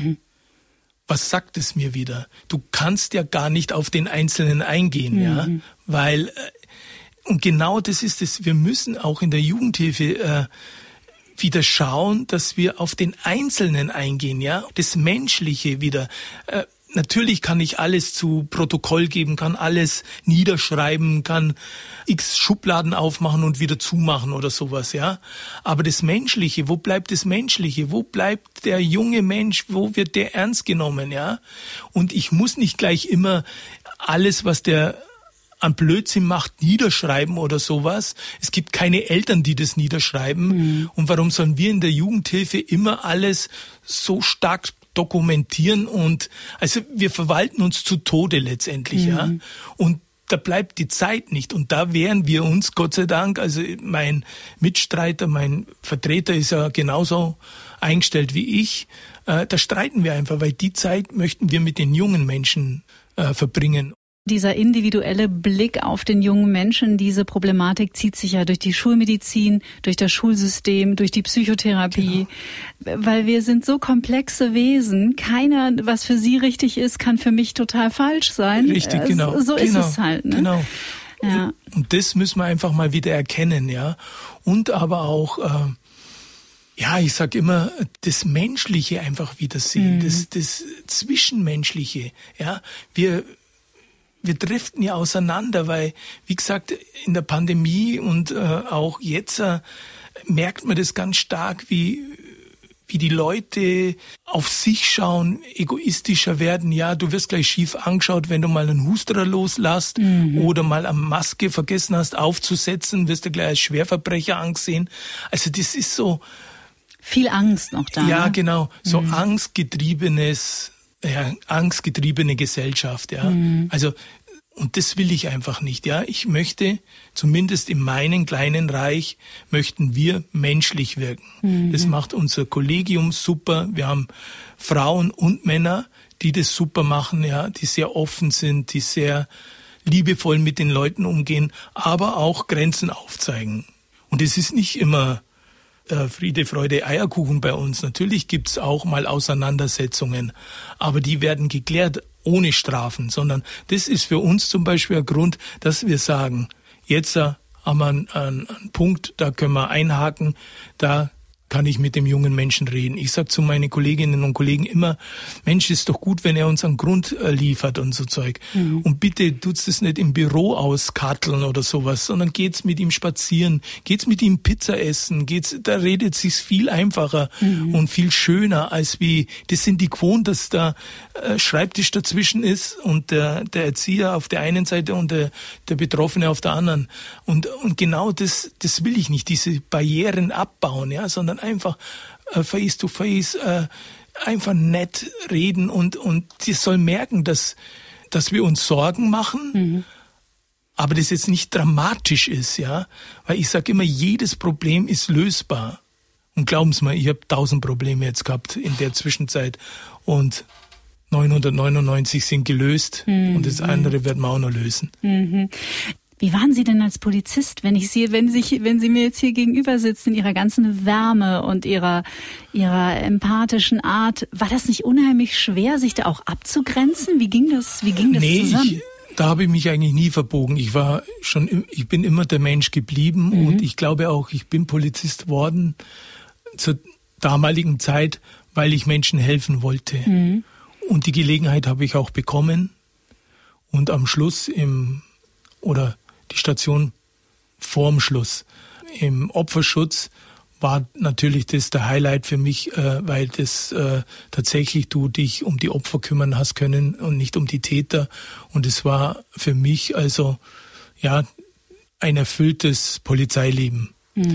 Was sagt es mir wieder? Du kannst ja gar nicht auf den Einzelnen eingehen, ja. Weil, und genau das ist es, wir müssen auch in der Jugendhilfe wieder schauen, dass wir auf den Einzelnen eingehen, ja, das Menschliche wieder. Natürlich kann ich alles zu Protokoll geben, kann alles niederschreiben, kann x Schubladen aufmachen und wieder zumachen oder sowas, ja. Aber das Menschliche, wo bleibt das Menschliche? Wo bleibt der junge Mensch? Wo wird der ernst genommen, ja? Und ich muss nicht gleich immer alles, was der an Blödsinn macht, niederschreiben oder sowas. Es gibt keine Eltern, die das niederschreiben. Und warum sollen wir in der Jugendhilfe immer alles so stark dokumentieren? Und also wir verwalten uns zu Tode letztendlich, ja. Und da bleibt die Zeit nicht. Und da wehren wir uns, Gott sei Dank, also mein Mitstreiter, mein Vertreter ist ja genauso eingestellt wie ich. Da streiten wir einfach, weil die Zeit möchten wir mit den jungen Menschen verbringen. Dieser individuelle Blick auf den jungen Menschen, diese Problematik zieht sich ja durch die Schulmedizin, durch das Schulsystem, durch die Psychotherapie, weil wir sind so komplexe Wesen. Keiner, was für Sie richtig ist, kann für mich total falsch sein. Richtig, genau. So ist es halt. Ne? Genau. Ja. Und das müssen wir einfach mal wieder erkennen, ja. Und aber auch, ja, ich sag immer, das Menschliche einfach wieder sehen, das Zwischenmenschliche, ja. Wir driften ja auseinander, weil, wie gesagt, in der Pandemie und auch jetzt merkt man das ganz stark, wie die Leute auf sich schauen, egoistischer werden. Ja, du wirst gleich schief angeschaut, wenn du mal einen Husterer loslässt oder mal eine Maske vergessen hast aufzusetzen, wirst du gleich als Schwerverbrecher angesehen. Also das ist so... Viel Angst noch da. Ja, genau. So angstgetriebene Gesellschaft, ja. Also, und das will ich einfach nicht, ja. Ich möchte, zumindest in meinem kleinen Reich, möchten wir menschlich wirken. Das macht unser Kollegium super. Wir haben Frauen und Männer, die das super machen, ja, die sehr offen sind, die sehr liebevoll mit den Leuten umgehen, aber auch Grenzen aufzeigen. Und es ist nicht immer Friede, Freude, Eierkuchen bei uns. Natürlich gibt's auch mal Auseinandersetzungen, aber die werden geklärt ohne Strafen, sondern das ist für uns zum Beispiel ein Grund, dass wir sagen, jetzt haben wir einen Punkt, da können wir einhaken, da kann ich mit dem jungen Menschen reden. Ich sage zu meinen Kolleginnen und Kollegen immer, Mensch, ist doch gut, wenn er uns einen Grund liefert und so Zeug. Mhm. Und bitte tut's das nicht im Büro auskarteln oder sowas, sondern geht's mit ihm spazieren, geht's mit ihm Pizza essen, da redet sich's viel einfacher und viel schöner, als wie, das sind die gewohnt, dass da Schreibtisch dazwischen ist und der Erzieher auf der einen Seite und der Betroffene auf der anderen. Und genau das will ich nicht, diese Barrieren abbauen, ja, sondern einfach face to face, einfach nett reden und die soll merken, dass wir uns Sorgen machen, aber das jetzt nicht dramatisch ist, ja, weil ich sage immer, jedes Problem ist lösbar. Und glauben Sie mal, ich habe 1000 Probleme jetzt gehabt in der Zwischenzeit und 999 sind gelöst und das andere wird man auch noch lösen. Wie waren Sie denn als Polizist, wenn Sie mir jetzt hier gegenüber sitzen, in Ihrer ganzen Wärme und Ihrer empathischen Art? War das nicht unheimlich schwer, sich da auch abzugrenzen? Wie ging das zusammen? Da habe ich mich eigentlich nie verbogen. Ich bin immer der Mensch geblieben und ich glaube auch, ich bin Polizist worden zur damaligen Zeit, weil ich Menschen helfen wollte. Und die Gelegenheit habe ich auch bekommen. Und am Schluss die Station vorm Schluss im Opferschutz war natürlich das der Highlight für mich, weil das tatsächlich du dich um die Opfer kümmern hast können und nicht um die Täter. Und es war für mich also ja ein erfülltes Polizeileben.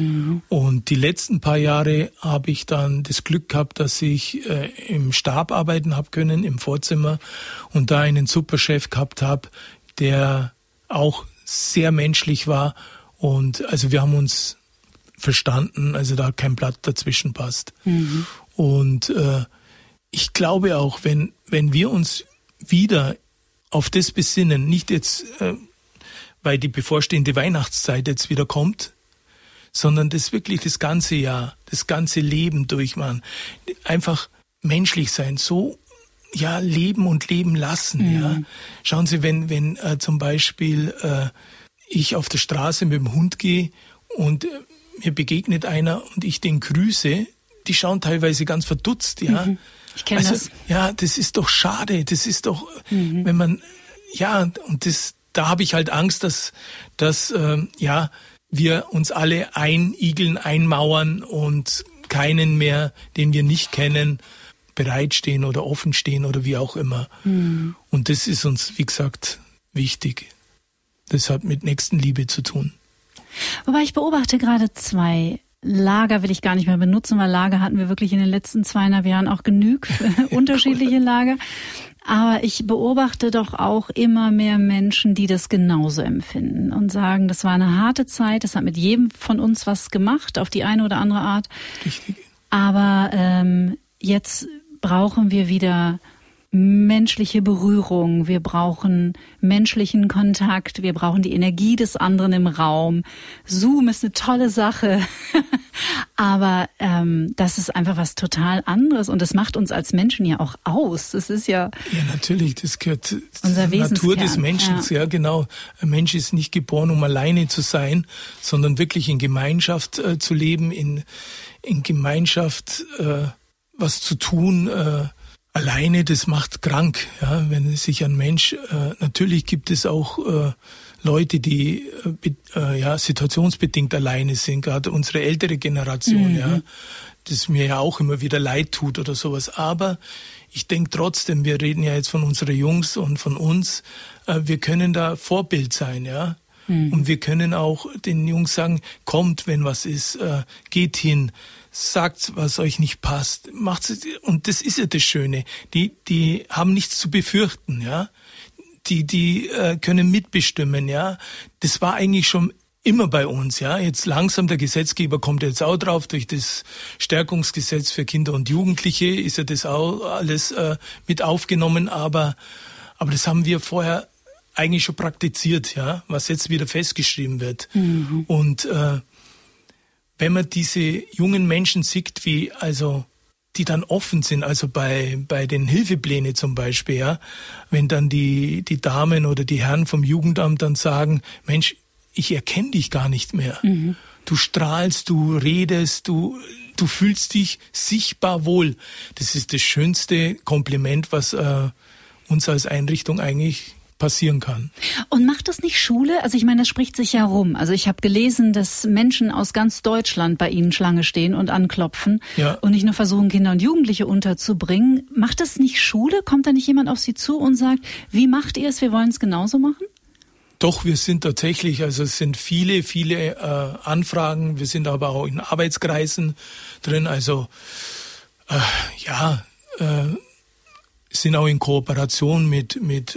Und die letzten paar Jahre habe ich dann das Glück gehabt, dass ich im Stab arbeiten habe können, im Vorzimmer, und da einen Superchef gehabt habe, der auch sehr menschlich war, und also wir haben uns verstanden, also da kein Blatt dazwischen passt. Und ich glaube auch, wenn wir uns wieder auf das besinnen, nicht jetzt, weil die bevorstehende Weihnachtszeit jetzt wieder kommt, sondern das wirklich das ganze Jahr, das ganze Leben durchmachen, einfach menschlich sein, so ja, leben und leben lassen. Ja. Schauen Sie, wenn zum Beispiel ich auf der Straße mit dem Hund gehe und mir begegnet einer und ich den grüße, die schauen teilweise ganz verdutzt. Ja. Ich kenne das. Ja, das ist doch schade. Das ist doch, wenn man, ja, und da habe ich halt Angst, dass wir uns alle einigeln, einmauern und keinen mehr, den wir nicht kennen, bereitstehen oder offen stehen oder wie auch immer. Und das ist uns, wie gesagt, wichtig. Das hat mit Nächstenliebe zu tun. Wobei ich beobachte gerade 2 Lager, will ich gar nicht mehr benutzen, weil Lager hatten wir wirklich in den letzten 2,5 Jahren auch genug unterschiedliche Lager. Aber ich beobachte doch auch immer mehr Menschen, die das genauso empfinden und sagen, das war eine harte Zeit, das hat mit jedem von uns was gemacht, auf die eine oder andere Art. Richtig. Aber jetzt brauchen wir wieder menschliche Berührung, wir brauchen menschlichen Kontakt, wir brauchen die Energie des anderen im Raum. Zoom ist eine tolle Sache, aber das ist einfach was total anderes und das macht uns als Menschen ja auch aus. Das ist ja... Ja, natürlich, das gehört zur Wesenskern. Natur des Menschen. Ja, genau. Ein Mensch ist nicht geboren, um alleine zu sein, sondern wirklich in Gemeinschaft zu leben, in Gemeinschaft was zu tun. Alleine, das macht krank, ja, wenn sich ein Mensch, natürlich gibt es auch Leute, die situationsbedingt alleine sind, gerade unsere ältere Generation, ja, das mir ja auch immer wieder leid tut oder sowas. Aber ich denke trotzdem, wir reden ja jetzt von unseren Jungs und von uns, wir können da Vorbild sein, ja. Und wir können auch den Jungs sagen, kommt, wenn was ist, geht hin, sagt, was euch nicht passt, macht's, und das ist ja das Schöne. Die haben nichts zu befürchten, ja. Die können mitbestimmen, ja. Das war eigentlich schon immer bei uns, ja. Jetzt langsam, der Gesetzgeber kommt jetzt auch drauf, durch das Stärkungsgesetz für Kinder und Jugendliche ist ja das auch alles mit aufgenommen, aber das haben wir vorher eigentlich schon praktiziert, ja, was jetzt wieder festgeschrieben wird. Und wenn man diese jungen Menschen sieht, die dann offen sind, also bei den Hilfeplänen zum Beispiel, ja, wenn dann die Damen oder die Herren vom Jugendamt dann sagen, Mensch, ich erkenne dich gar nicht mehr. Mhm. Du strahlst, du redest, du fühlst dich sichtbar wohl. Das ist das schönste Kompliment, was uns als Einrichtung eigentlich passieren kann. Und macht das nicht Schule? Also ich meine, das spricht sich ja rum. Also ich habe gelesen, dass Menschen aus ganz Deutschland bei Ihnen Schlange stehen und anklopfen und nicht nur versuchen, Kinder und Jugendliche unterzubringen. Macht das nicht Schule? Kommt da nicht jemand auf Sie zu und sagt, wie macht ihr es? Wir wollen es genauso machen? Doch, wir sind tatsächlich, also es sind viele Anfragen. Wir sind aber auch in Arbeitskreisen drin. Also sind auch in Kooperation mit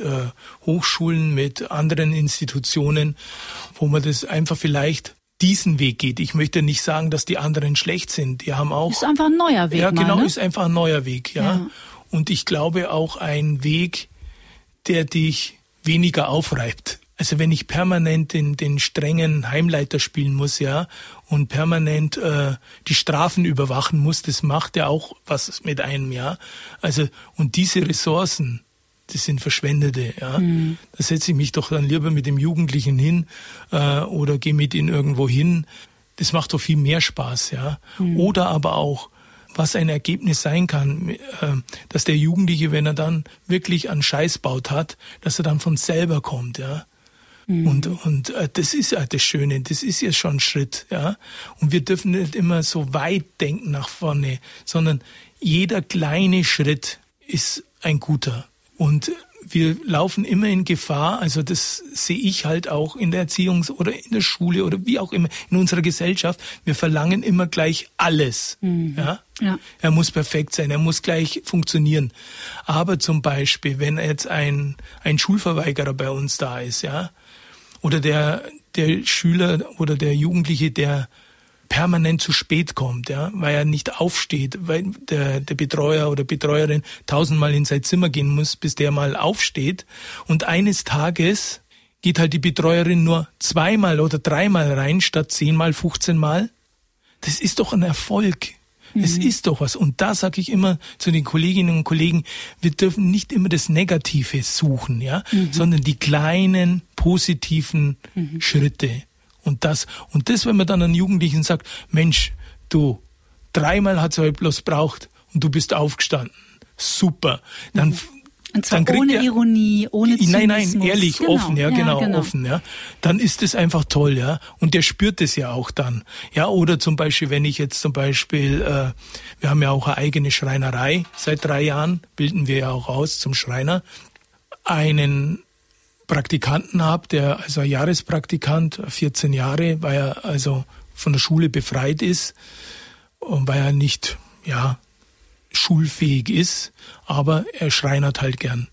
Hochschulen, mit anderen Institutionen, wo man das einfach vielleicht diesen Weg geht. Ich möchte nicht sagen, dass die anderen schlecht sind. Die haben auch... Ist einfach ein neuer Weg. Ja, genau, ne? Ist einfach ein neuer Weg, ja. Und ich glaube auch ein Weg, der dich weniger aufreibt. Also wenn ich permanent den strengen Heimleiter spielen muss, ja, und permanent die Strafen überwachen muss, das macht ja auch was mit einem, ja. Also, und diese Ressourcen, das sind verschwendete, ja. Mhm. Da setze ich mich doch dann lieber mit dem Jugendlichen hin oder gehe mit ihm irgendwo hin. Das macht doch viel mehr Spaß, ja. Mhm. Oder aber auch, was ein Ergebnis sein kann, dass der Jugendliche, wenn er dann wirklich einen Scheiß baut hat, dass er dann von selber kommt, ja. Und das ist ja das Schöne, das ist ja schon ein Schritt, ja. Und wir dürfen nicht immer so weit denken nach vorne, sondern jeder kleine Schritt ist ein guter. Und wir laufen immer in Gefahr, also das sehe ich halt auch in der Erziehung oder in der Schule oder wie auch immer in unserer Gesellschaft. Wir verlangen immer gleich alles. Mhm. Ja? Er muss perfekt sein, er muss gleich funktionieren. Aber zum Beispiel, wenn jetzt ein Schulverweigerer bei uns da ist, ja, oder der Schüler oder der Jugendliche, der permanent zu spät kommt, ja, weil er nicht aufsteht, weil der Betreuer oder Betreuerin 1000-mal in sein Zimmer gehen muss, bis der mal aufsteht. Und eines Tages geht halt die Betreuerin nur 2-mal oder 3-mal rein, statt 10-mal, 15-mal. Das ist doch ein Erfolg. Es ist doch was. Und da sage ich immer zu den Kolleginnen und Kollegen, wir dürfen nicht immer das Negative suchen, ja, sondern die kleinen, positiven Schritte. Und das, wenn man dann einen Jugendlichen sagt, Mensch, du, 3-mal hat's halt bloß braucht und du bist aufgestanden. Super. Dann und zwar dann ohne Ironie, ohne Zynismus. Nein, ehrlich, genau, offen, genau, offen, ja. Dann ist es einfach toll, ja. Und der spürt es ja auch dann. Ja, oder zum Beispiel, wenn ich jetzt wir haben ja auch eine eigene Schreinerei. Seit 3 Jahren bilden wir ja auch aus zum Schreiner. Einen Praktikanten habe, der also ein Jahrespraktikant, 14 Jahre, weil er also von der Schule befreit ist und weil er nicht, schulfähig ist, aber er schreinert halt gern.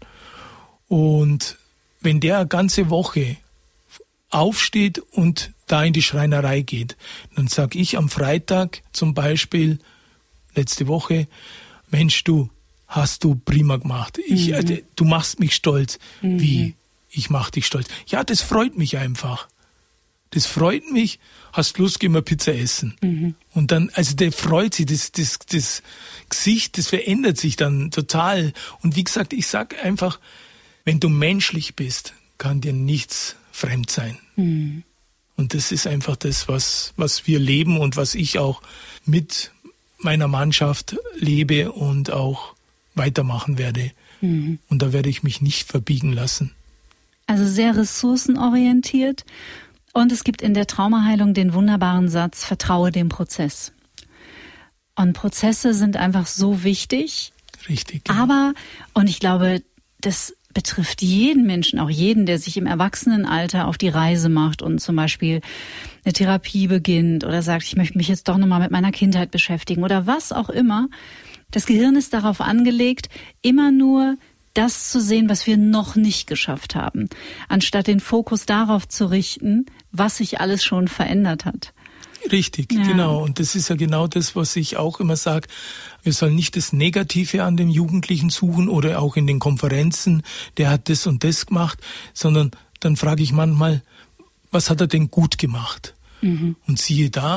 Und wenn der eine ganze Woche aufsteht und da in die Schreinerei geht, dann sag ich am Freitag zum Beispiel, letzte Woche, Mensch, du hast du prima gemacht. Du machst mich stolz. Wie? Ich mach dich stolz. Ja, das freut mich einfach. Das freut mich. Hast Lust, gehen wir Pizza essen. Und dann, also der freut sich, das Gesicht, das verändert sich dann total. Und wie gesagt, ich sag einfach, wenn du menschlich bist, kann dir nichts fremd sein. Und das ist einfach das, was wir leben und was ich auch mit meiner Mannschaft lebe und auch weitermachen werde. Und da werde ich mich nicht verbiegen lassen. Also sehr ressourcenorientiert. Und es gibt in der Traumaheilung den wunderbaren Satz, vertraue dem Prozess. Und Prozesse sind einfach so wichtig. Richtig. Genau. Aber, und ich glaube, das betrifft jeden Menschen, auch jeden, der sich im Erwachsenenalter auf die Reise macht und zum Beispiel eine Therapie beginnt oder sagt, ich möchte mich jetzt doch nochmal mit meiner Kindheit beschäftigen oder was auch immer. Das Gehirn ist darauf angelegt, immer nur das zu sehen, was wir noch nicht geschafft haben, anstatt den Fokus darauf zu richten, was sich alles schon verändert hat. Richtig, genau. Und das ist ja genau das, was ich auch immer sage. Wir sollen nicht das Negative an dem Jugendlichen suchen oder auch in den Konferenzen, der hat das und das gemacht, sondern dann frage ich manchmal, was hat er denn gut gemacht? Und siehe da,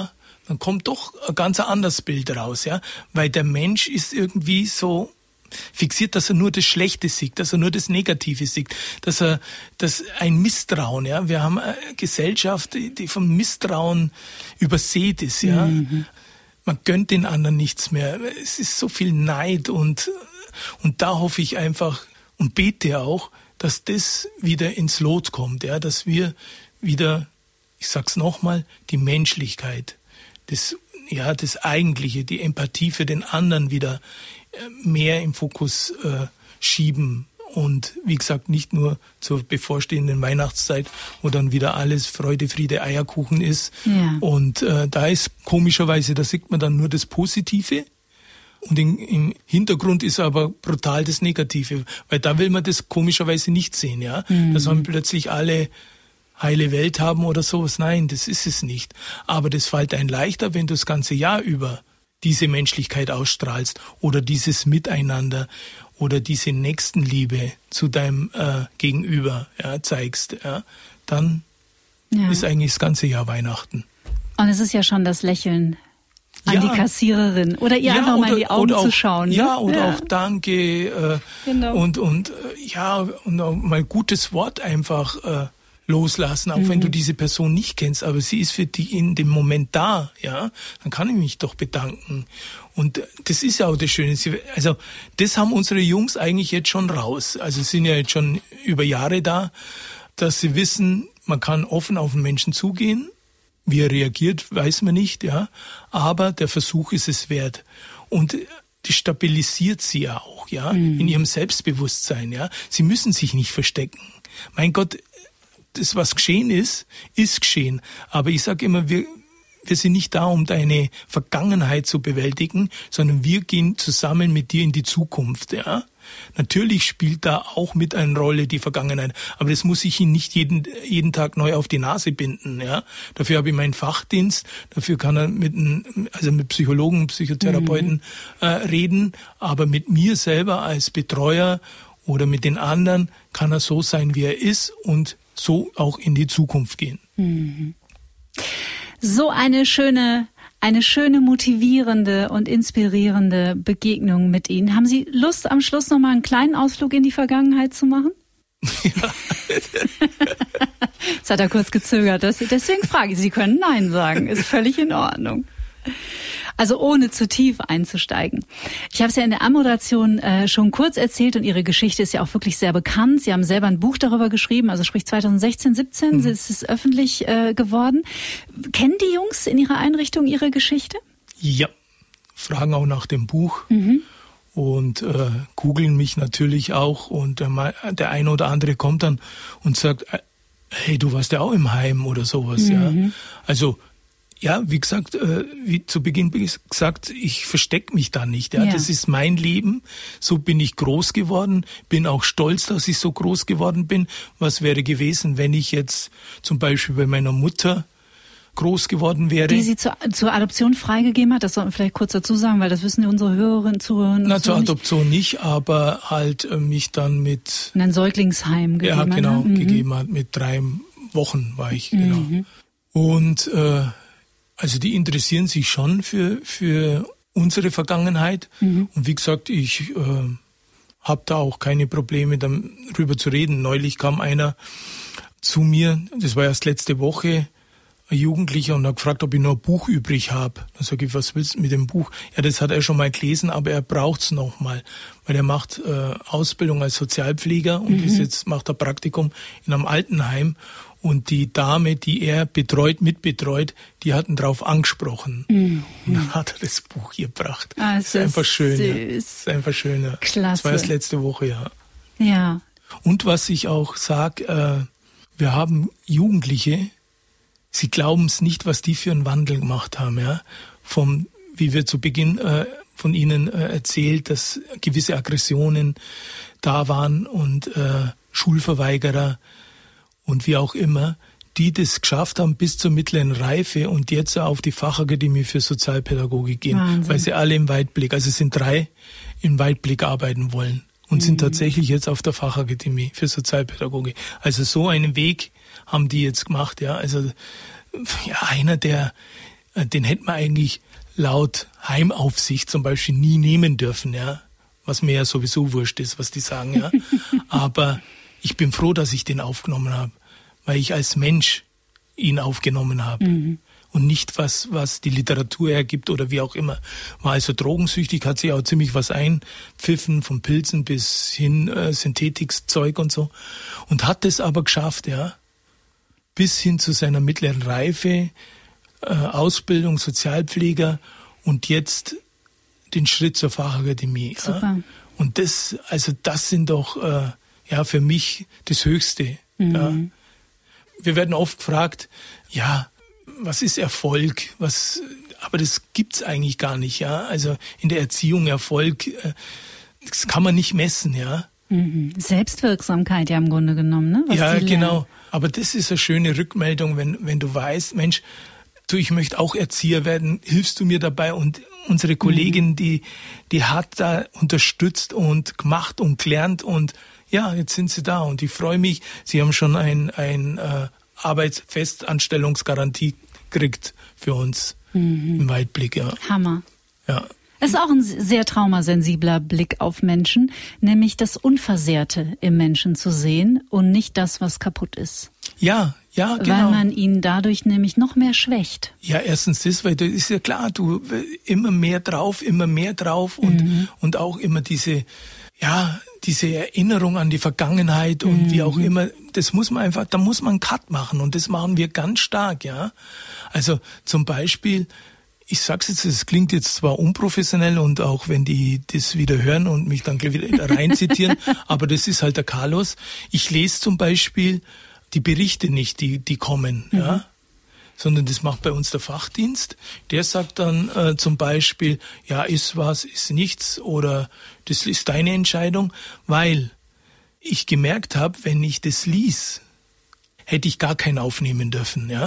dann kommt doch ein ganz anderes Bild raus, ja, weil der Mensch ist irgendwie so fixiert, dass er nur das Schlechte sieht, dass er nur das Negative sieht, dass ein Misstrauen, ja, wir haben eine Gesellschaft, die vom Misstrauen übersät ist, ja. Man gönnt den anderen nichts mehr. Es ist so viel Neid und da hoffe ich einfach und bete auch, dass das wieder ins Lot kommt, ja, dass wir wieder, ich sag's nochmal, die Menschlichkeit, das Eigentliche, die Empathie für den anderen wieder mehr im Fokus schieben. Und wie gesagt, nicht nur zur bevorstehenden Weihnachtszeit, wo dann wieder alles Freude, Friede, Eierkuchen ist. Ja. Und da ist komischerweise, da sieht man dann nur das Positive. Und im Hintergrund ist aber brutal das Negative. Weil da will man das komischerweise nicht sehen. Ja? Dass man plötzlich alle heile Welt haben oder sowas. Nein, das ist es nicht. Aber das fällt einem leichter, wenn du das ganze Jahr über diese Menschlichkeit ausstrahlst oder dieses Miteinander oder diese Nächstenliebe zu deinem Gegenüber zeigst, dann ist eigentlich das ganze Jahr Weihnachten. Und es ist ja schon das Lächeln an die Kassiererin oder ihr einfach mal in die Augen zu schauen. Ne? Ja, oder auch Danke genau. und auch mal gutes Wort einfach loslassen, auch wenn du diese Person nicht kennst, aber sie ist für dich in dem Moment da, ja, dann kann ich mich doch bedanken. Und das ist ja auch das Schöne. Also das haben unsere Jungs eigentlich jetzt schon raus. Also sie sind ja jetzt schon über Jahre da, dass sie wissen, man kann offen auf den Menschen zugehen. Wie er reagiert, weiß man nicht, ja, aber der Versuch ist es wert. Und das stabilisiert sie ja auch, ja, in ihrem Selbstbewusstsein, ja. Sie müssen sich nicht verstecken. Mein Gott, das, was geschehen ist, ist geschehen. Aber ich sage immer, wir sind nicht da, um deine Vergangenheit zu bewältigen, sondern wir gehen zusammen mit dir in die Zukunft. Ja? Natürlich spielt da auch mit eine Rolle die Vergangenheit, aber das muss ich Ihnen nicht jeden Tag neu auf die Nase binden. Ja? Dafür habe ich meinen Fachdienst, dafür kann er mit Psychologen, Psychotherapeuten reden, aber mit mir selber als Betreuer oder mit den anderen kann er so sein, wie er ist und so auch in die Zukunft gehen. So eine schöne, motivierende und inspirierende Begegnung mit Ihnen. Haben Sie Lust, am Schluss noch mal einen kleinen Ausflug in die Vergangenheit zu machen? Ja. Jetzt hat er kurz gezögert. Deswegen frage ich, Sie können Nein sagen. Ist völlig in Ordnung. Also ohne zu tief einzusteigen. Ich habe es ja in der Anmoderation schon kurz erzählt und Ihre Geschichte ist ja auch wirklich sehr bekannt. Sie haben selber ein Buch darüber geschrieben, also sprich 2016, 17 ist es öffentlich geworden. Kennen die Jungs in Ihrer Einrichtung Ihre Geschichte? Ja, fragen auch nach dem Buch und googeln mich natürlich auch. Und der eine oder andere kommt dann und sagt, hey, du warst ja auch im Heim oder sowas. Ja. Also ja, wie gesagt, wie zu Beginn gesagt, ich verstecke mich da nicht. Ja. Das ist mein Leben. So bin ich groß geworden. Bin auch stolz, dass ich so groß geworden bin. Was wäre gewesen, wenn ich jetzt zum Beispiel bei meiner Mutter groß geworden wäre? Die sie zur Adoption freigegeben hat? Das sollten wir vielleicht kurz dazu sagen, weil das wissen unsere Hörerinnen, Zuhörer. Na, zur Adoption nicht, aber halt mich dann mit... In ein Säuglingsheim gegeben hat. Ja, genau, gegeben hat. Mit 3 Wochen war ich, genau. Und... also die interessieren sich schon für unsere Vergangenheit. Und wie gesagt, ich habe da auch keine Probleme, darüber zu reden. Neulich kam einer zu mir, das war erst letzte Woche, ein Jugendlicher, und hat gefragt, ob ich noch ein Buch übrig habe. Dann sage ich, was willst du mit dem Buch? Ja, das hat er schon mal gelesen, aber er braucht's noch mal, weil er macht Ausbildung als Sozialpfleger und macht ein Praktikum in einem Altenheim. Und die Dame, die er mitbetreut, die hat ihn drauf angesprochen. Und dann hat er das Buch gebracht. Ah, das ist einfach schön. Süß. Ja. Das ist einfach schön. Ja. Klasse. Das war erst letzte Woche, ja. Ja. Und was ich auch sage, wir haben Jugendliche, sie glauben es nicht, was die für einen Wandel gemacht haben. Ja? Wie wir zu Beginn von Ihnen erzählt, dass gewisse Aggressionen da waren und Schulverweigerer, und wie auch immer, die das geschafft haben bis zur mittleren Reife und jetzt auf die Fachakademie für Sozialpädagogik gehen, Wahnsinn. Weil sie alle im Weitblick, also es sind 3 im Weitblick arbeiten wollen und sind tatsächlich jetzt auf der Fachakademie für Sozialpädagogik. Also so einen Weg haben die jetzt gemacht, ja. Also ja, einer, der den hätte man eigentlich laut Heimaufsicht zum Beispiel nie nehmen dürfen, ja. Was mir ja sowieso wurscht ist, was die sagen, ja. Aber ich bin froh, dass ich den aufgenommen habe, weil ich als Mensch ihn aufgenommen habe. Und nicht was die Literatur hergibt oder wie auch immer. War also drogensüchtig, hat sich auch ziemlich was einpfiffen, von Pilzen bis hin Synthetikzeug und so. Und hat es aber geschafft, ja, bis hin zu seiner mittleren Reife, Ausbildung, Sozialpfleger und jetzt den Schritt zur Fachakademie. Super. Ja. Und das sind doch für mich das Höchste. Ja. Wir werden oft gefragt, ja, was ist Erfolg? Aber das gibt's eigentlich gar nicht, ja. Also in der Erziehung Erfolg, das kann man nicht messen, ja. Selbstwirksamkeit ja im Grunde genommen, ne? Was ja, genau. Aber das ist eine schöne Rückmeldung, wenn du weißt, Mensch, ich möchte auch Erzieher werden, hilfst du mir dabei? Und unsere Kollegin, die hat da unterstützt und gemacht und gelernt und ja, jetzt sind sie da und ich freue mich. Sie haben schon ein Arbeitsfestanstellungsgarantie gekriegt für uns im Weitblick. Ja. Hammer. Ja. Es ist auch ein sehr traumasensibler Blick auf Menschen, nämlich das Unversehrte im Menschen zu sehen und nicht das, was kaputt ist. Ja, genau. Weil man ihn dadurch nämlich noch mehr schwächt. Ja, erstens das, weil das ist ja klar, du immer mehr drauf und auch immer diese Erinnerung an die Vergangenheit und wie auch immer, da muss man einen Cut machen und das machen wir ganz stark, ja. Also zum Beispiel, ich sag's jetzt, es klingt jetzt zwar unprofessionell und auch wenn die das wieder hören und mich dann gleich wieder reinzitieren, aber das ist halt der Carlos. Ich lese zum Beispiel die Berichte nicht, die kommen, ja. Sondern das macht bei uns der Fachdienst. Der sagt dann zum Beispiel, ja, ist was, ist nichts oder das ist deine Entscheidung, weil ich gemerkt habe, wenn ich das lies, hätte ich gar keinen aufnehmen dürfen, ja.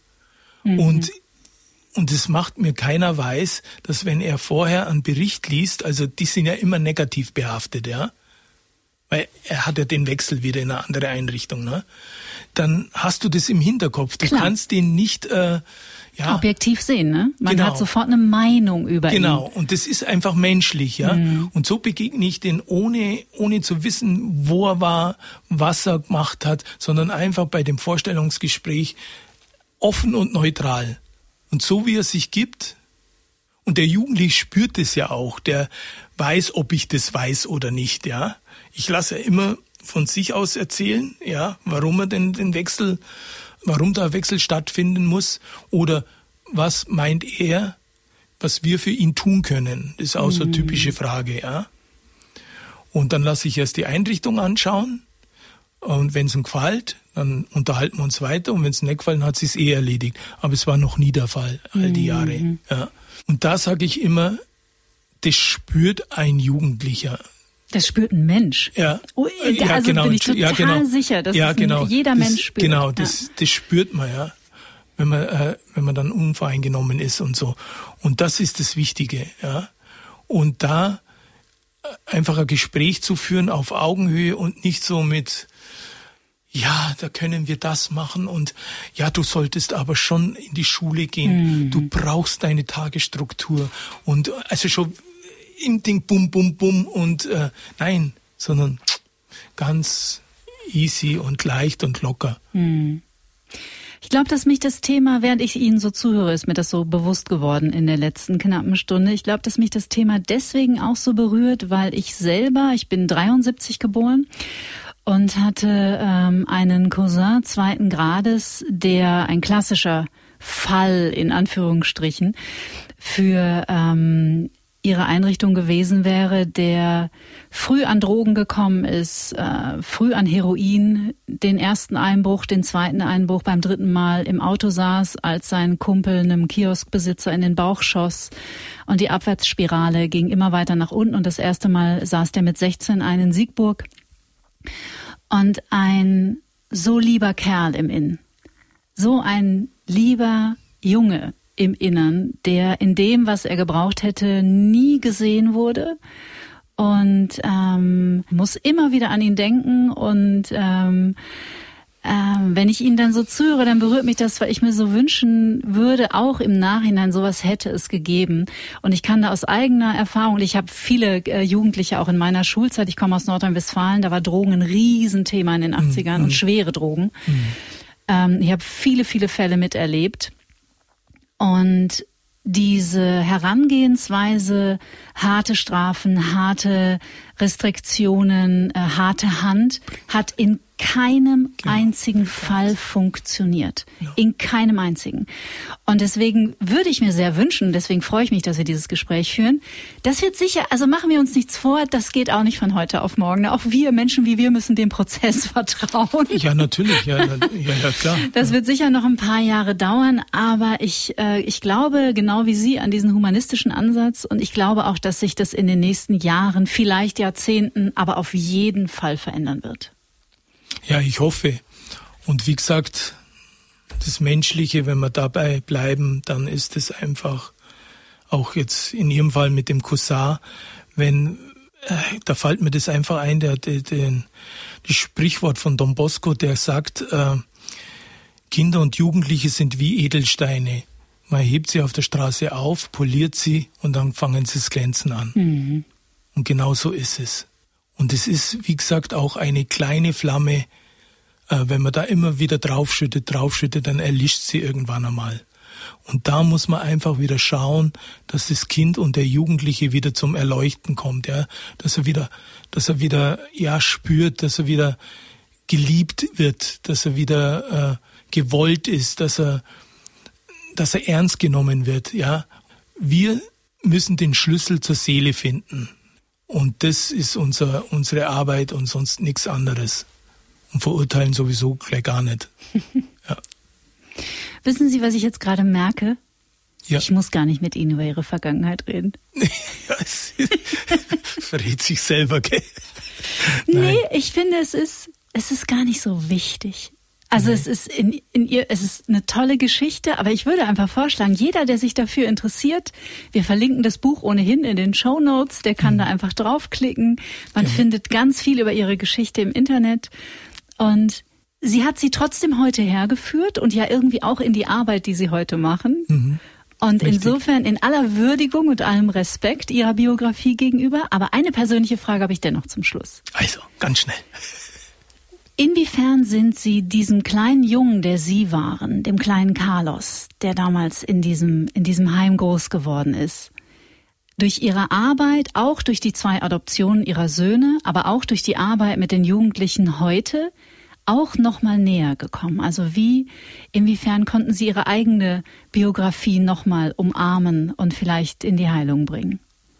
Und es macht mir keiner weiß, dass wenn er vorher einen Bericht liest, also die sind ja immer negativ behaftet, ja. Weil er hat ja den Wechsel wieder in eine andere Einrichtung, ne? Dann hast du das im Hinterkopf. Du kannst den nicht objektiv sehen, ne? Man hat sofort eine Meinung über ihn. Genau, und das ist einfach menschlich, ja. Und so begegne ich den ohne zu wissen, wo er war, was er gemacht hat, sondern einfach bei dem Vorstellungsgespräch offen und neutral. Und so wie er sich gibt, und der Jugendliche spürt es ja auch, der weiß, ob ich das weiß oder nicht, ja. Ich lasse immer von sich aus erzählen, ja, warum er denn warum da Wechsel stattfinden muss oder was meint er, was wir für ihn tun können. Das ist auch so eine typische Frage, ja. Und dann lasse ich erst die Einrichtung anschauen und wenn es ihm gefällt, dann unterhalten wir uns weiter und wenn es nicht gefallen hat, ist es erledigt. Aber es war noch nie der Fall, all die Jahre. Ja. Und da sage ich immer, das spürt ein Jugendlicher. Das spürt ein Mensch. Ja, genau. Bin ich total sicher, dass jeder Mensch spürt. Genau, das spürt man, ja, wenn man dann unvoreingenommen ist und so. Und das ist das Wichtige, ja. Und da einfach ein Gespräch zu führen auf Augenhöhe und nicht so mit, ja, da können wir das machen und ja, du solltest aber schon in die Schule gehen. Du brauchst deine Tagesstruktur und also schon im Ding bum, bum, bum und nein, sondern ganz easy und leicht und locker. Ich glaube, dass mich das Thema, während ich Ihnen so zuhöre, ist mir das so bewusst geworden in der letzten knappen Stunde. Ich glaube, dass mich das Thema deswegen auch so berührt, weil ich bin 73 geboren und hatte einen Cousin 2. Grades, der ein klassischer Fall in Anführungsstrichen für ihre Einrichtung gewesen wäre, der früh an Drogen gekommen ist, früh an Heroin, den ersten Einbruch, den zweiten Einbruch, beim 3. Mal im Auto saß, als sein Kumpel einem Kioskbesitzer in den Bauch schoss und die Abwärtsspirale ging immer weiter nach unten und das erste Mal saß der mit 16 ein in Siegburg und ein so lieber Kerl im Inn, so ein lieber Junge im Innern, der in dem, was er gebraucht hätte, nie gesehen wurde und muss immer wieder an ihn denken und wenn ich Ihnen dann so zuhöre, dann berührt mich das, weil ich mir so wünschen würde, auch im Nachhinein sowas hätte es gegeben. Und ich kann da aus eigener Erfahrung, ich habe viele Jugendliche auch in meiner Schulzeit, ich komme aus Nordrhein-Westfalen, da war Drogen ein Riesenthema in den 80ern und schwere Drogen. Ich habe viele, viele Fälle miterlebt. Und diese Herangehensweise, harte Strafen, harte Restriktionen, harte Hand, hat in keinem einzigen Fall funktioniert. In keinem einzigen. Und deswegen würde ich mir sehr wünschen, deswegen freue ich mich, dass wir dieses Gespräch führen. Das wird sicher, also machen wir uns nichts vor, das geht auch nicht von heute auf morgen. Auch wir, Menschen wie wir, müssen dem Prozess vertrauen. Ja, natürlich, ja klar. Das wird sicher noch ein paar Jahre dauern, aber ich glaube, genau wie Sie, an diesen humanistischen Ansatz, und ich glaube auch, dass sich das in den nächsten Jahren, vielleicht Jahrzehnten, aber auf jeden Fall verändern wird. Ja, ich hoffe. Und wie gesagt, das Menschliche, wenn wir dabei bleiben, dann ist es einfach, auch jetzt in Ihrem Fall mit dem Cousin, da fällt mir das einfach ein, das Sprichwort von Don Bosco, der sagt, Kinder und Jugendliche sind wie Edelsteine. Man hebt sie auf der Straße auf, poliert sie und dann fangen sie das Glänzen an. Mhm. Und genau so ist es. Und es ist, wie gesagt, auch eine kleine Flamme. Wenn man da immer wieder draufschüttet, dann erlischt sie irgendwann einmal. Und da muss man einfach wieder schauen, dass das Kind und der Jugendliche wieder zum Erleuchten kommt, ja, dass er wieder spürt, dass er wieder geliebt wird, dass er wieder gewollt ist, dass er ernst genommen wird, ja. Wir müssen den Schlüssel zur Seele finden. Und das ist unsere Arbeit und sonst nichts anderes. Und verurteilen sowieso gleich gar nicht. Ja. Wissen Sie, was ich jetzt gerade merke? Ja. Ich muss gar nicht mit Ihnen über Ihre Vergangenheit reden. Ja, es verrät sich selber, gell? Nee, ich finde, es ist gar nicht so wichtig. Also es ist es ist eine tolle Geschichte, aber ich würde einfach vorschlagen, jeder, der sich dafür interessiert, wir verlinken das Buch ohnehin in den Shownotes, der kann da einfach draufklicken. Man findet ganz viel über ihre Geschichte im Internet. Und sie hat sie trotzdem heute hergeführt und ja irgendwie auch in die Arbeit, die sie heute machen. Mhm. Und richtig. Insofern in aller Würdigung und allem Respekt ihrer Biografie gegenüber. Aber eine persönliche Frage habe ich dennoch zum Schluss. Also, ganz schnell. Inwiefern sind Sie diesem kleinen Jungen, der Sie waren, dem kleinen Carlos, der damals in diesem Heim groß geworden ist, durch Ihre Arbeit, auch durch die 2 Adoptionen Ihrer Söhne, aber auch durch die Arbeit mit den Jugendlichen heute, auch noch mal näher gekommen? Also inwiefern konnten Sie Ihre eigene Biografie noch mal umarmen und vielleicht in die Heilung bringen?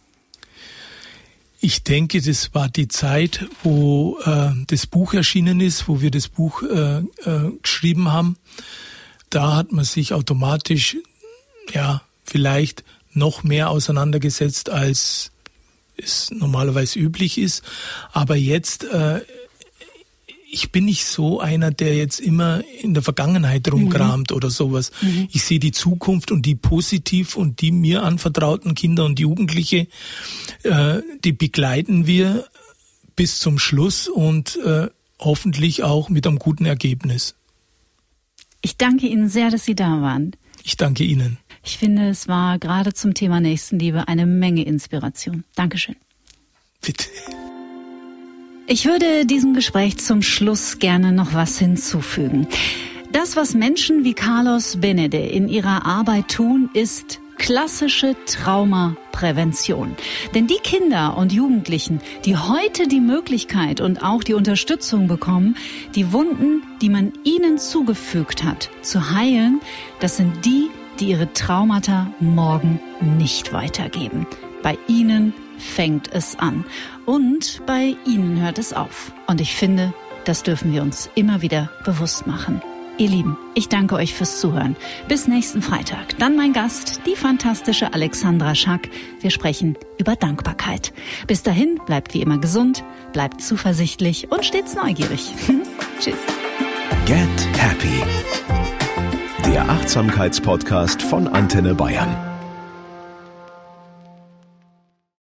Ich denke, das war die Zeit, wo das Buch erschienen ist, wo wir das Buch geschrieben haben. Da hat man sich automatisch vielleicht noch mehr auseinandergesetzt, als es normalerweise üblich ist. Aber jetzt, ich bin nicht so einer, der jetzt immer in der Vergangenheit rumkramt oder sowas. Mhm. Ich sehe die Zukunft und die positiv und die mir anvertrauten Kinder und Jugendliche, die begleiten wir bis zum Schluss und hoffentlich auch mit einem guten Ergebnis. Ich danke Ihnen sehr, dass Sie da waren. Ich danke Ihnen. Ich finde, es war gerade zum Thema Nächstenliebe eine Menge Inspiration. Dankeschön. Bitte. Ich würde diesem Gespräch zum Schluss gerne noch was hinzufügen. Das, was Menschen wie Carlos Benede in ihrer Arbeit tun, ist klassische Traumaprävention. Denn die Kinder und Jugendlichen, die heute die Möglichkeit und auch die Unterstützung bekommen, die Wunden, die man ihnen zugefügt hat, zu heilen, das sind die, die ihre Traumata morgen nicht weitergeben. Bei ihnen fängt es an. Und bei Ihnen hört es auf. Und ich finde, das dürfen wir uns immer wieder bewusst machen. Ihr Lieben, ich danke euch fürs Zuhören. Bis nächsten Freitag. Dann mein Gast, die fantastische Alexandra Schack. Wir sprechen über Dankbarkeit. Bis dahin, bleibt wie immer gesund, bleibt zuversichtlich und stets neugierig. Tschüss. Get Happy. Der Achtsamkeitspodcast von Antenne Bayern.